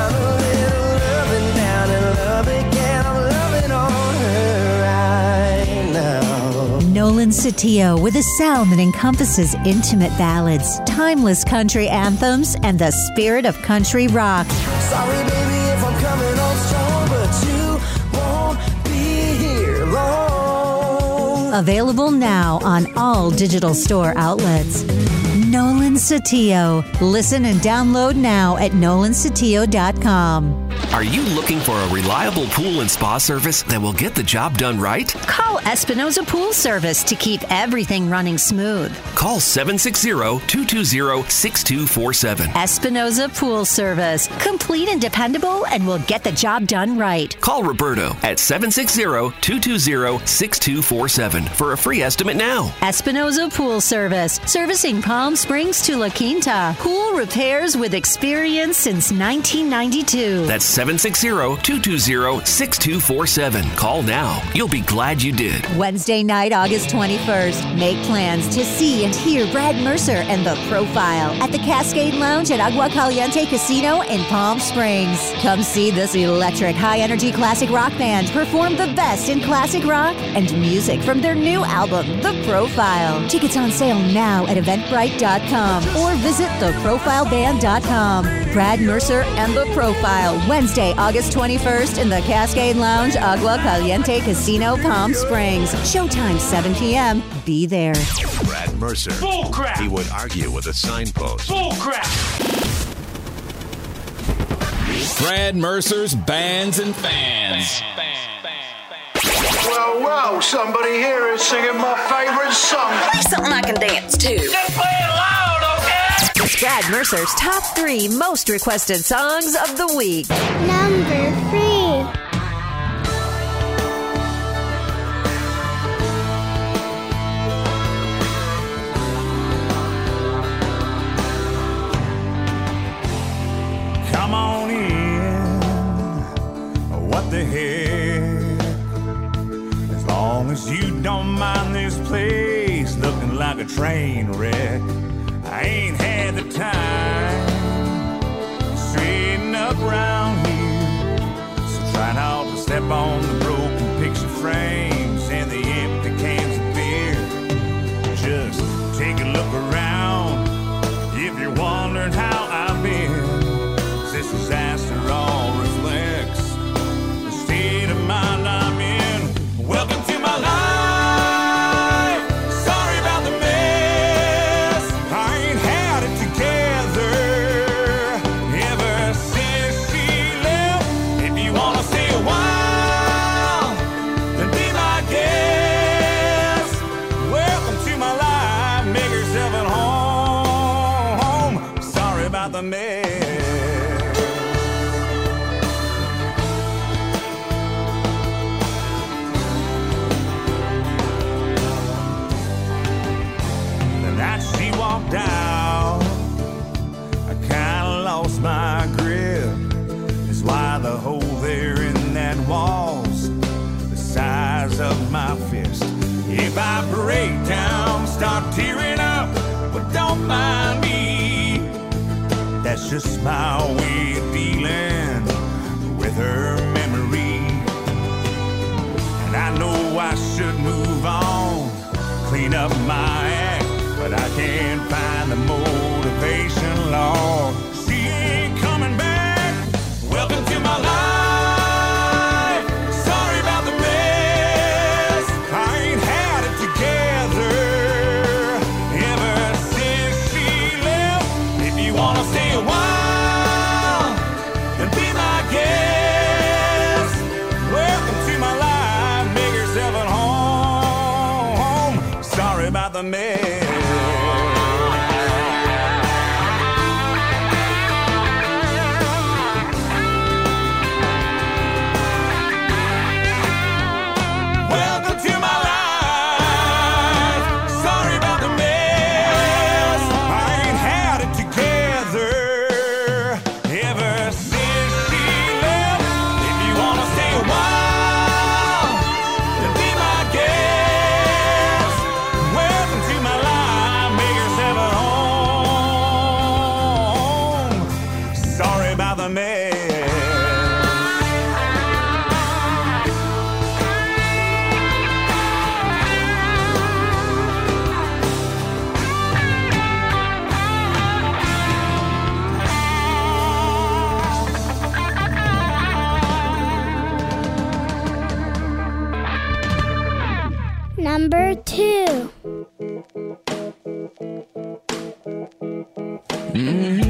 Nolan Satillo with a sound that encompasses intimate ballads, timeless country anthems, and the spirit of country rock. Sorry, baby, if I'm coming on strong, but you won't be here long. Available now on all digital store outlets. Nolan Satillo. Listen and download now at nolan satillo dot com. Are you looking for a reliable pool and spa service that will get the job done right? Call Espinoza Pool Service to keep everything running smooth. Call seven six zero, two two zero, six two four seven. Espinoza Pool Service. Complete and dependable, and will get the job done right. Call Roberto at seven six zero, two two zero, six two four seven for a free estimate now. Espinoza Pool Service. Servicing Palm Springs to La Quinta. Pool repairs with experience since nineteen ninety-two. That's seven six zero, two two zero, six two four seven. Call now. You'll be glad you did. Wednesday night, August twenty-first. Make plans to see and hear Brad Mercer and The Profile at the Cascade Lounge at Agua Caliente Casino in Palm Springs. Come see this electric, high-energy classic rock band perform the best in classic rock and music from their new album, The Profile. Tickets on sale now at eventbrite dot com or visit the profile band dot com. Brad Mercer and The Profile, Wednesday, August twenty-first in the Cascade Lounge, Agua Caliente Casino, Palm Springs. Showtime seven p.m. Be there. Brad Mercer. Bull crap. He would argue with a signpost. Bull crap. Brad Mercer's Bands and Fans. Whoa, whoa, somebody here is singing my favorite song. Play something I can dance to. Just play it loud, okay? It's Brad Mercer's top three most requested songs of the week. Number three. Come on in, what the heck? As long as you don't mind this place looking like a train wreck, I ain't had the time to straighten up round here. So try not to step on the broken picture frames and the empty cans of beer. Just take a look around if you're wondering how I've been. This disaster all reflects the state of mind I'm in. Welcome to my life. Sorry about the mess. I ain't had it together ever since she left. If you wanna stay a while, then be my guest. Welcome to my life. Make yourself at home. Sorry about the mess. Walked out, I kinda lost my grip. That's why the hole there in that wall's the size of my fist. If I break down, start tearing up, but don't mind me. That's just my way of dealing with her memory. And I know I should move on, clean up my act, but I can't find the motivation, Lord. She ain't coming back. Welcome to my life. Sorry about the mess. I ain't had it together ever since she left. If you wanna stay a while, then be my guest. Welcome to my life. Make yourself at home. Sorry about the another man. Number two. Mm-hmm.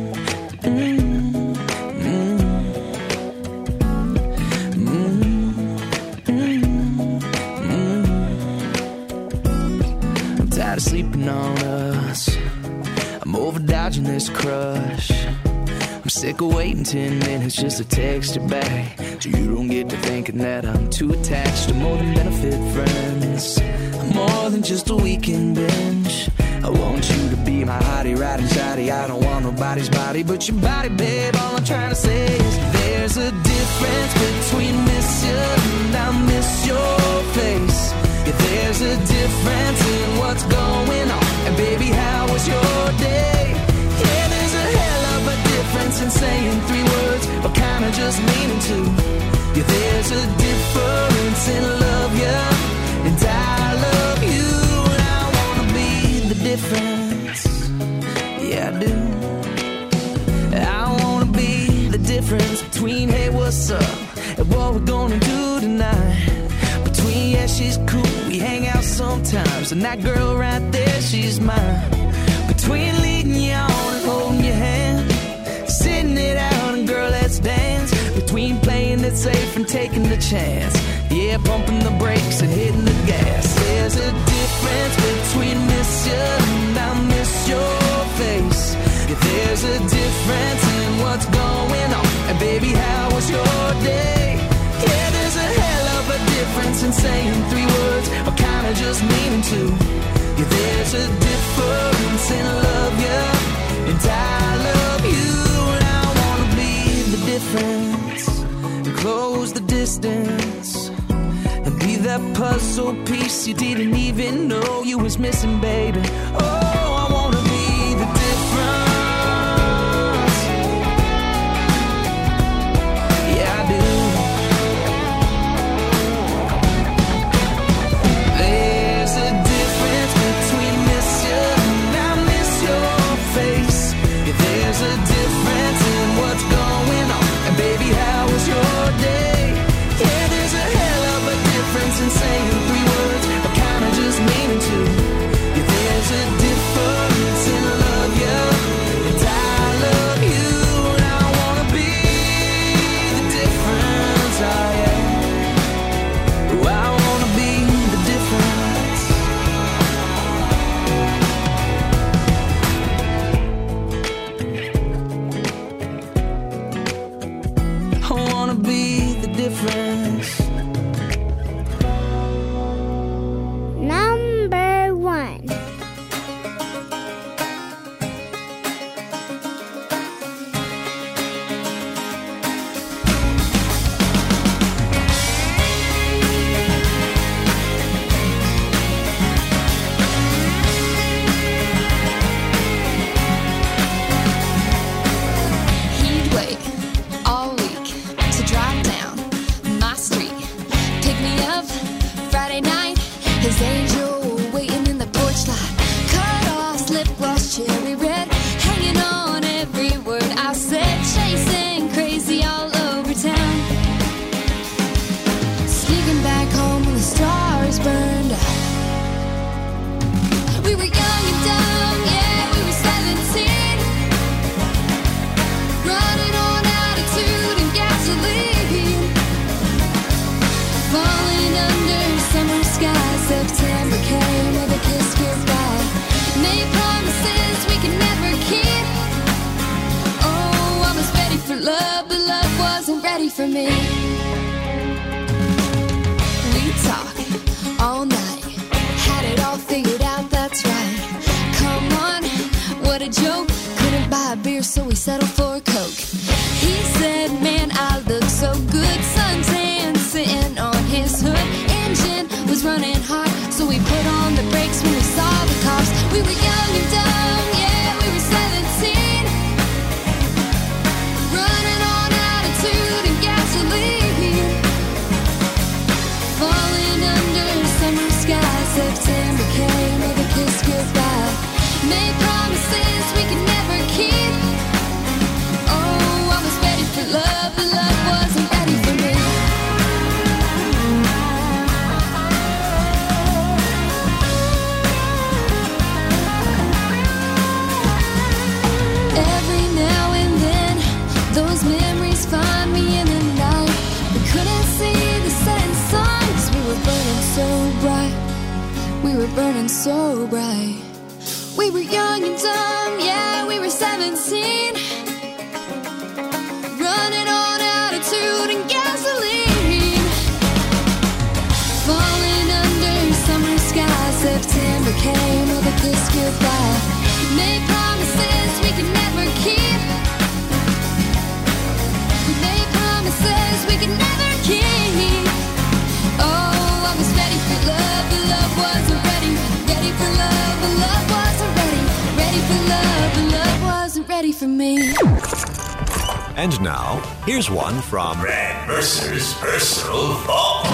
I'm tired of sleeping on us. I'm over dodging this crush. I'm sick of waiting ten minutes just to text you back, so you don't get to thinking that I'm too attached to more than benefit friends. More than just a weekend binge. I want you to be my hottie right inside. I don't want nobody's body but your body, babe. All I'm trying to say is there's a difference between miss you and I miss your face. Yeah, there's a difference in what's going on. And baby, how was your day? Yeah, there's a hell of a difference in saying three words or kinda just meaning to. Yeah, there's a difference in love, yeah, and I love you. And I wanna be the difference. Yeah, I do. I wanna be the difference between hey, what's up, and what we're gonna do tonight. Between yeah, she's cool, we hang out sometimes, and that girl right there, she's mine. Between leading you on and holding your hand, sitting it out and girl, let's dance. Between playing it safe and taking the chance, yeah, pumping the brakes and hitting the gas. There's a difference between miss you and I miss your face. Yeah, there's a difference in what's going on. And baby, how was your day? Yeah, there's a hell of a difference in saying three words or kinda just meaning to. Yeah, there's a difference in love, yeah, and I love you. And I wanna be the difference and close the distance and be that puzzle piece you didn't even know you was missing, baby. Oh, I wanna be the difference. Yeah, I do. There's a difference between miss you and I miss your face. Yeah, there's a difference in what's going on. And baby, how was your day? Yeah, there's a hell of a difference in saying three words or kinda just meaning to. Yeah, there's a difference in love, yeah, and I love you. And I wanna be the difference, oh yeah. Oh, I wanna be the difference. I wanna be the difference. Number one. He'd wait all week to drive down my street, pick me up Friday night. His angel waiting in the porch light, cut off lip gloss, cherry red, hanging on every word I said, chasing crazy all over town. Sneaking back home when the stars burned out. We were young and dumb, yeah, we were seventeen, running on attitude and gasoline, falling under summer skies. September came with a kiss goodbye, made promises we could never keep. Oh, I was ready for love, but love wasn't ready for me. We talked all night, had it all figured out, that's right. Come on, what a joke, couldn't buy a beer so we settled for a Coke. He said, man, I look so good, suntan sitting on his hood, engine was running hot, so we put on the brakes when we saw the cops. We were young and dumb, yeah, we were seventeen, running were burning so bright. We were young and dumb, yeah, we were seventeen. Running on altitude and gasoline. Falling under summer sky, September came with a kiss goodbye. We made promises we could never keep. We made promises we could never keep. Oh, I was ready for love, but love wasn't ready. Ready for love, but love wasn't ready. Ready for love, but love wasn't ready for me. And now, here's one from Brad Mercer's Personal Vault.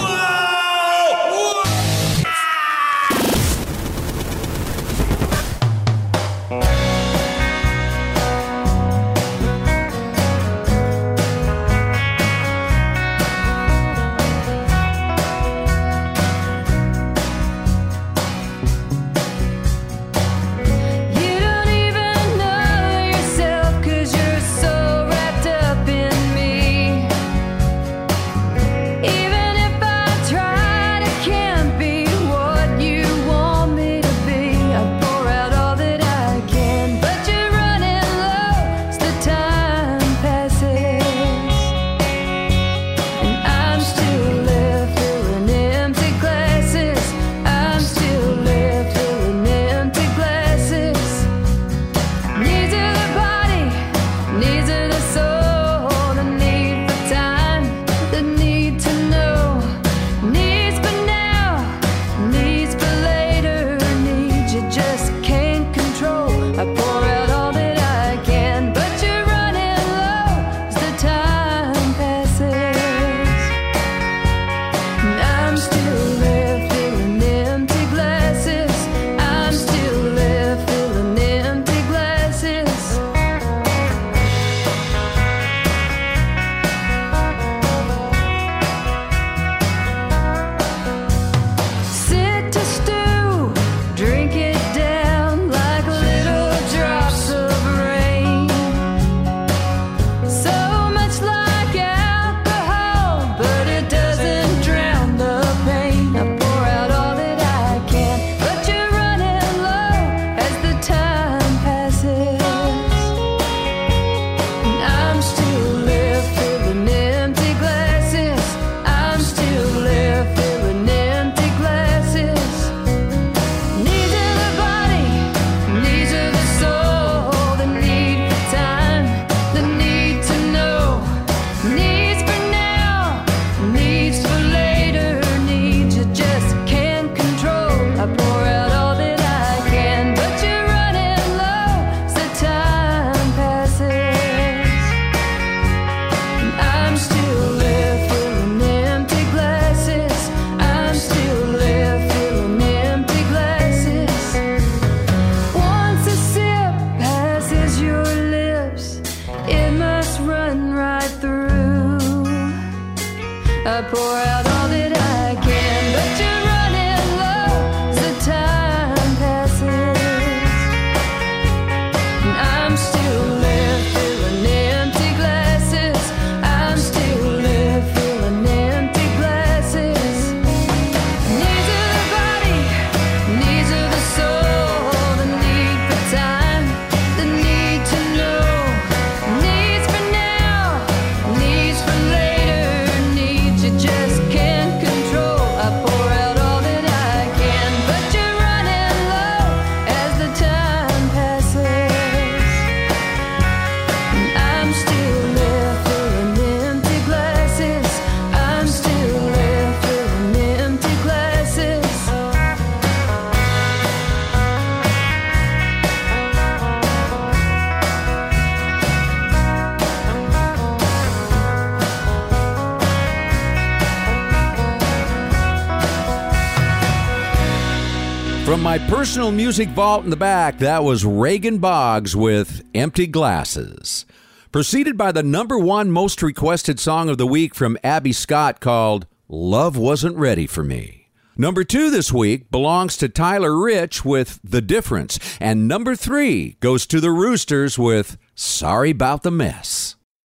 From my personal music vault in the back, that was Reagan Boggs with Empty Glasses. Preceded by the number one most requested song of the week from Abby Scott called Love Wasn't Ready for Me. Number two this week belongs to Tyler Rich with The Difference. And number three goes to the Roosters with Sorry About the Mess.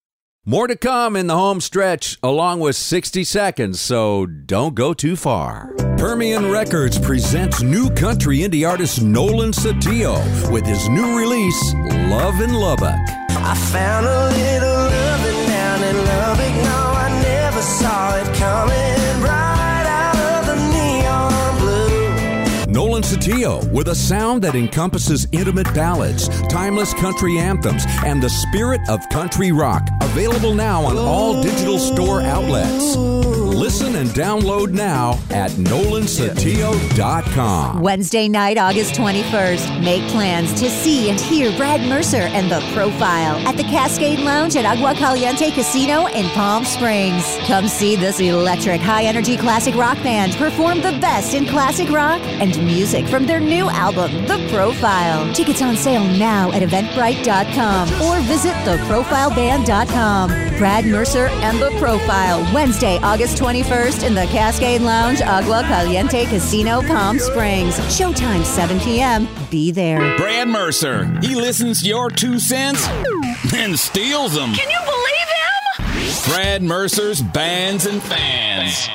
More to come in the home stretch, along with sixty seconds, so don't go too far. Permian Records presents new country indie artist Nolan Satillo with his new release, Love in Lubbock. I found a little loving down in Lubbock. No, I never saw it coming right out of the neon blue. Nolan Satillo with a sound that encompasses intimate ballads, timeless country anthems, and the spirit of country rock. Available now on all digital store outlets. Listen and download now at nolan satillo dot com. Wednesday night, August twenty-first. Make plans to see and hear Brad Mercer and The Profile at the Cascade Lounge at Agua Caliente Casino in Palm Springs. Come see this electric, high-energy classic rock band perform the best in classic rock and music from their new album, The Profile. Tickets on sale now at eventbrite dot com or visit the profile band dot com. Brad Mercer and The Profile, Wednesday, August twenty-first in the Cascade Lounge, Agua Caliente Casino, Palm Springs. Showtime, seven p.m. Be there. Brad Mercer, he listens to your two cents and steals them. Can you believe him? Brad Mercer's Bands and Fans.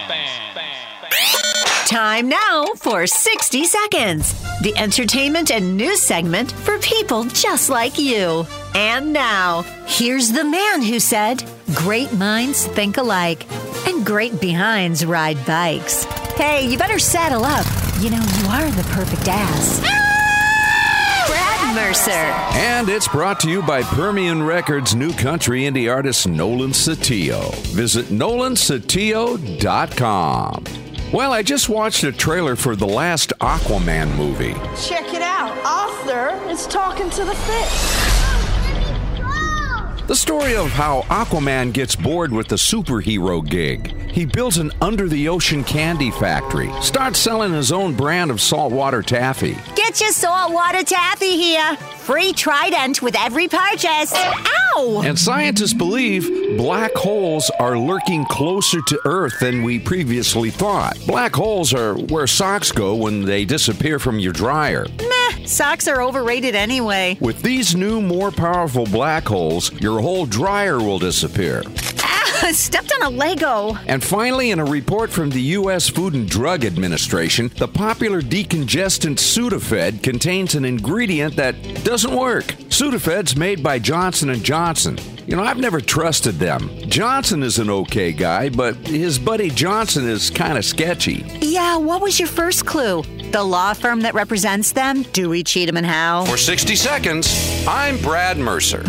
Time now for sixty seconds, the entertainment and news segment for people just like you. And now, here's the man who said, great minds think alike, and great behinds ride bikes. Hey, you better saddle up. You know, you are the perfect ass. Brad Mercer. And it's brought to you by Permian Records' new country indie artist Nolan Satillo. Visit nolan satillo dot com. Well, I just watched a trailer for the last Aquaman movie. Check it out. Arthur is talking to the fish. The story of how Aquaman gets bored with the superhero gig. He builds an under-the-ocean candy factory, starts selling his own brand of saltwater taffy. Get your saltwater taffy here. Free Trident with every purchase. Ow! And scientists believe black holes are lurking closer to Earth than we previously thought. Black holes are where socks go when they disappear from your dryer. Meh, socks are overrated anyway. With these new, more powerful black holes, your whole dryer will disappear. Ah, stepped on a Lego. And finally, in a report from the U S Food and Drug Administration, the popular decongestant Sudafed contains an ingredient that doesn't work. Sudafed's made by Johnson and Johnson. You know, I've never trusted them. Johnson is an okay guy, but his buddy Johnson is kind of sketchy. Yeah, what was your first clue? The law firm that represents them? Dewey, Cheatham, and Howe? For sixty seconds, I'm Brad Mercer.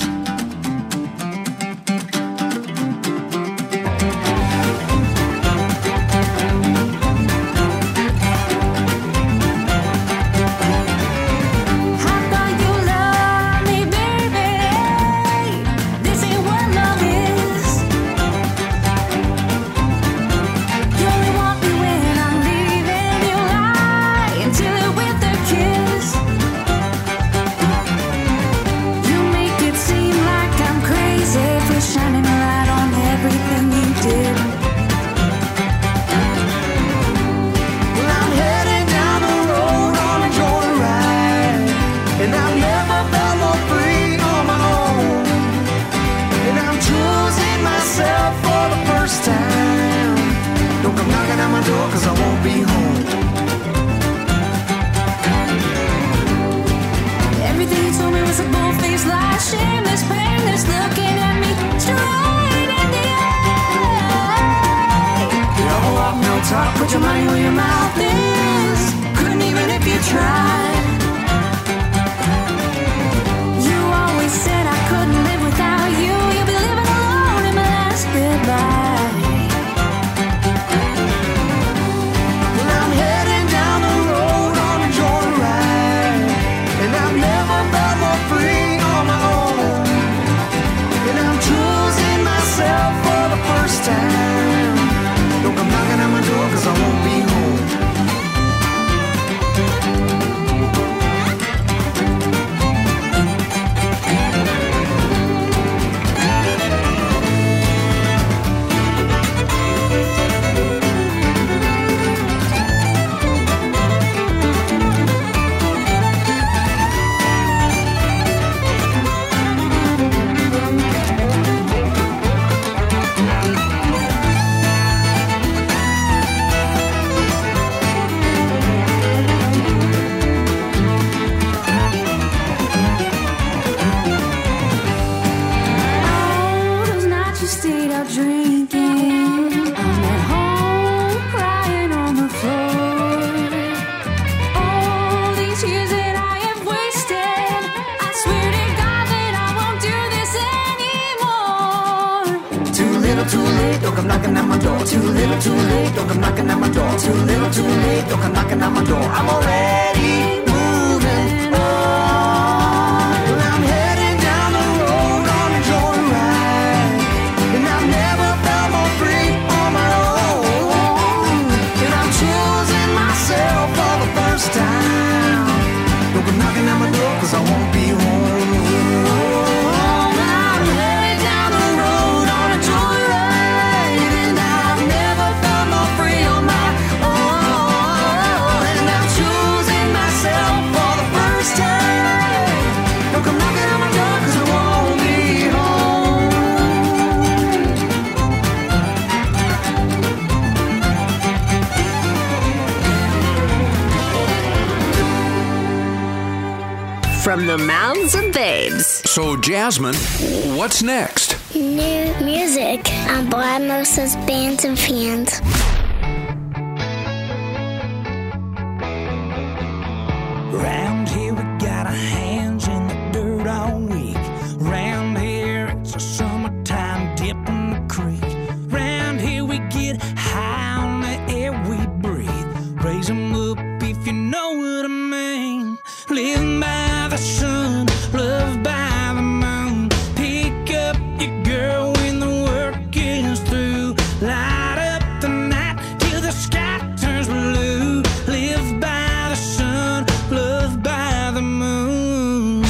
Put your money where your mouth is. Couldn't even if you tried. You always said I couldn't live without you. You'll be living alone in my last goodbye. Well, I'm heading down the road on a joyride, and I've never felt more free on my own. And I'm choosing myself for the first time. Don't come knocking at my door 'cause I you stayed out drinking. I'm at home crying on the floor. All these years that I have wasted, I swear to God that I won't do this anymore. Too little, too late, don't come knocking at my door. Too little, too late, don't come knocking at my door. Too little, too late, don't come knocking at my door. I'm already moving on. I'm heading down the road on a joyride, and I've never felt more free on my own. And I'm choosing myself for the first time. Don't come knocking at my door, 'cause I won't be home. I'm headed down the road on a joyride, and I've never felt more free on my own. And I'm choosing myself for the first time. Don't come knocking at my door, 'cause I won't be From the mouths of babes. So, Jasmine, what's next? New music on Brad Mercer's Bands and Fans. Round here we got our hands in the dirt all week. Round here it's a summertime dip in the creek. Round here we get high on the air we breathe. Raise 'em up if you know what I mean. Living by the sun, loved by the moon. Pick up your girl when the work is through. Light up the night till the sky turns blue. Live by the sun, loved by the moon.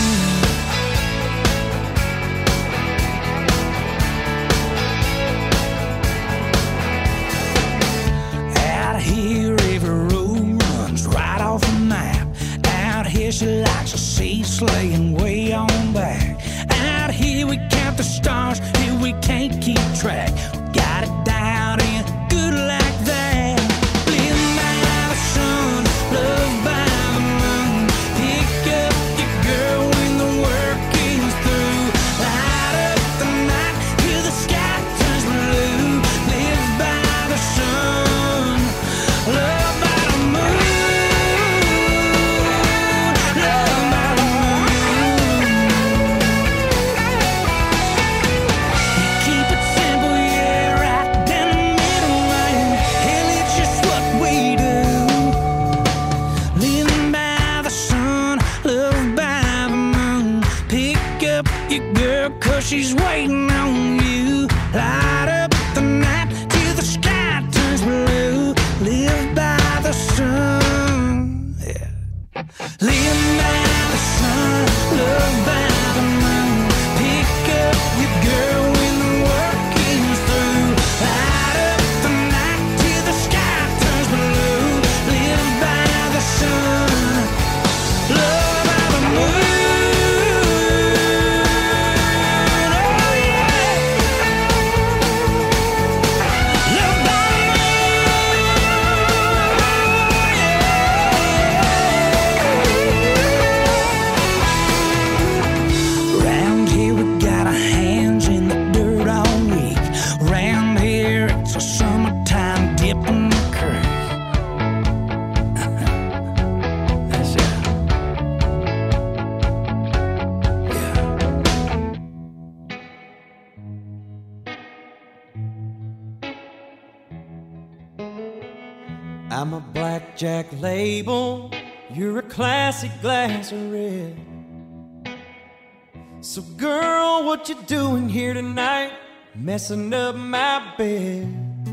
Out here every road runs right off a map. Out here she likes to see slaying way on back. Out here we count the stars, here we can't keep track. Got it dialed in, good like that. Living by the sun, loved by the moon. Pick up your girl when the work is through. Light up the night till the sky turns blue. Live by the sun, loved by the moon. Loved by the moon. You keep it simple, yeah, right down the middle line. Hell, it's just what we do. Living by the sun, loved by the moon. Pick up your girl, 'cause she's waiting on you. Light up the night till the sky turns blue. Live by the sun, yeah. Live by the sun, loved by the moon. Pick up your girl when the work is through. Light up the night till the sky turns blue. Live by the sun, loved by the moon. Oh yeah, loved by the moon. Round here we got our hands in the dirt all week. Round here it's a summertime dip in the creek. That's it. I'm a blackjack label, you're a classic glass of red. So girl, what you doing here tonight, messing up my bed?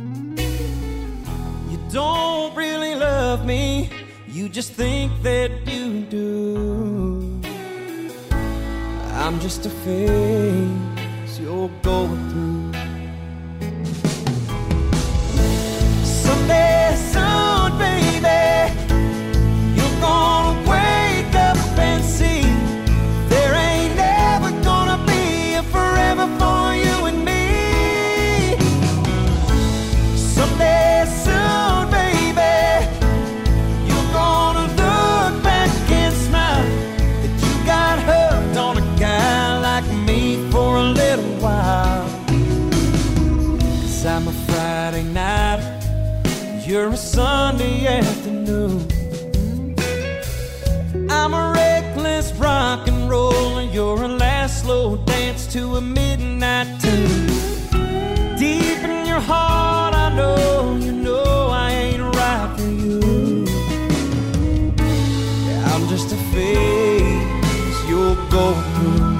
You don't really love me, you just think that you do. I'm just a phase you're going through. Someday soon, baby, you're gonna wake up and see there ain't never gonna be a forever for you and me. Someday soon, baby, you're gonna look back and smile that you got hooked on a guy like me for a little while. Guess I'm a Friday night, you're a Sunday afternoon. I'm a reckless rock and roller, you're a last slow dance to a midnight tune. Deep in your heart, I know, you know I ain't right for you. Yeah, I'm just a phase you're going through.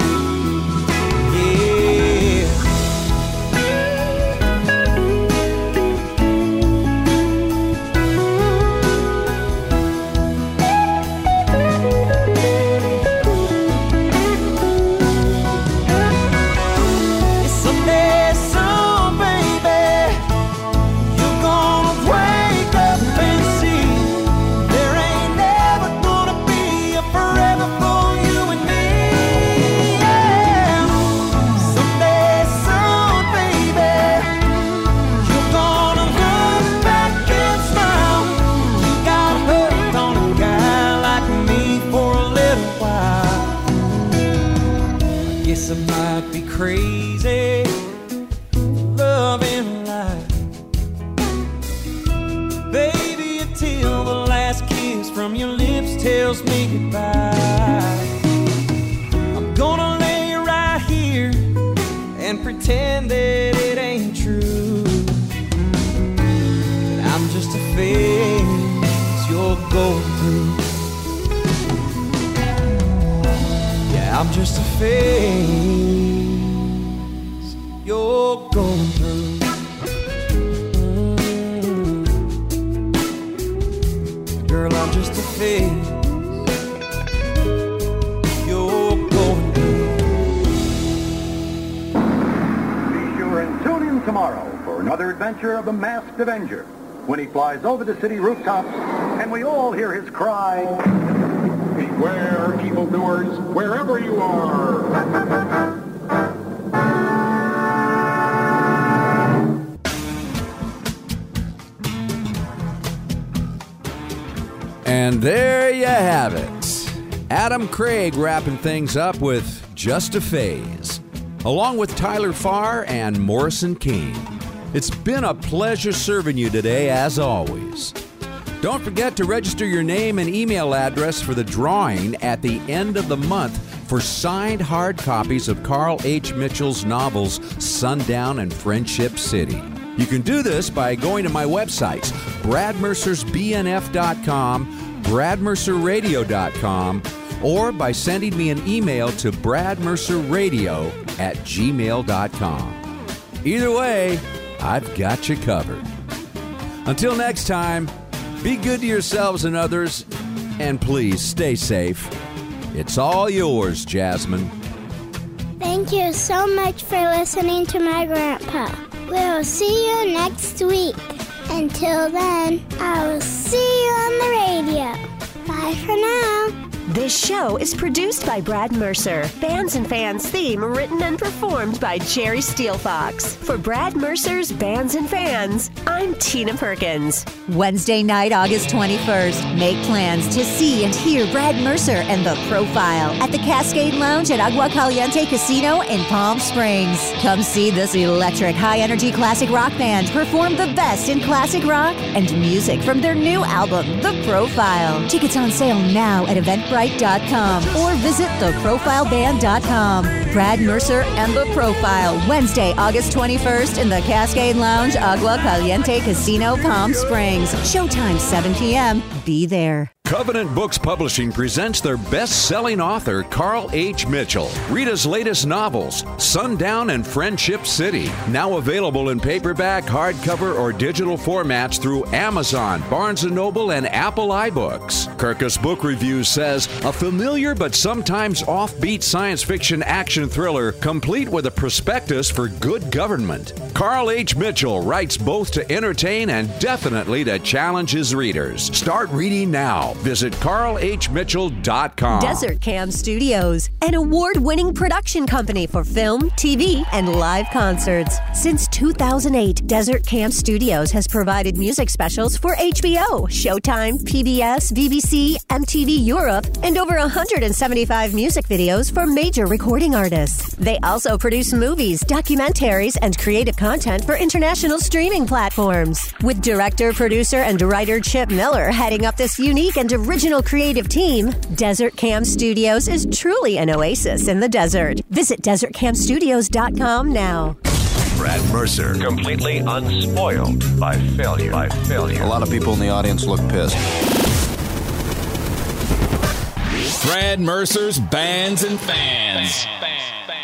Crazy, loving life, baby, until the last kiss from your lips tells me goodbye. I'm gonna lay right here and pretend that it ain't true, that I'm just a phase you're going through. Yeah, I'm just a phase you're going through. Mm. Girl, I'm just a phase you're going through. Be sure and tune in tomorrow for another adventure of the Masked Avenger, when he flies over the city rooftops and we all hear his cry, "Beware, evildoers, wherever you are." And there you have it. Adam Craig wrapping things up with Just a Phase, along with Tyler Farr and Morrison King. It's been a pleasure serving you today, as always. Don't forget to register your name and email address for the drawing at the end of the month for signed hard copies of Carl H. Mitchell's novels Sundown and Friendship City. You can do this by going to my websites, brad mercers b n f dot com, brad mercer radio dot com, or by sending me an email to brad mercer radio at gmail dot com. Either way, I've got you covered. Until next time, be good to yourselves and others, and please stay safe. It's all yours, Jasmine. Thank you so much for listening to my grandpa. We'll see you next week. Until then, I will see you on the radio. Bye for now. This show is produced by Brad Mercer. Bands and Fans theme written and performed by Jerry Steelfox. For Brad Mercer's Bands and Fans, I'm Tina Perkins. Wednesday night, August twenty-first. Make plans to see and hear Brad Mercer and The Profile at the Cascade Lounge at Agua Caliente Casino in Palm Springs. Come see this electric, high-energy classic rock band perform the best in classic rock and music from their new album, The Profile. Tickets on sale now at Eventbrite dot com or visit the profile band dot com. Brad Mercer and The Profile, Wednesday, August twenty-first in the Cascade Lounge, Agua Caliente Casino, Palm Springs. Showtime seven p.m. Be there. Covenant Books Publishing presents their best-selling author, Carl H. Mitchell. Read his latest novels, Sundown and Friendship City, now available in paperback, hardcover, or digital formats through Amazon, Barnes and Noble, and Apple iBooks. Kirkus Book Reviews says, a familiar but sometimes offbeat science fiction action thriller, complete with a prospectus for good government. Carl H. Mitchell writes both to entertain and definitely to challenge his readers. Start reading now. Visit carl h mitchell dot com. Desert Cam Studios, an award-winning production company for film, T V, and live concerts. Since two thousand eight, Desert Cam Studios has provided music specials for H B O, Showtime, P B S, B B C, M T V Europe, and over one hundred seventy-five music videos for major recording artists. They also produce movies, documentaries, and creative content for international streaming platforms. With director, producer, and writer Chip Miller heading up this unique and original creative team, Desert Cam Studios is truly an oasis in the desert. Visit desert cam studios dot com now. Brad Mercer, completely unspoiled by failure. By failure. A lot of people in the audience look pissed. Brad Mercer's Bands and Fans.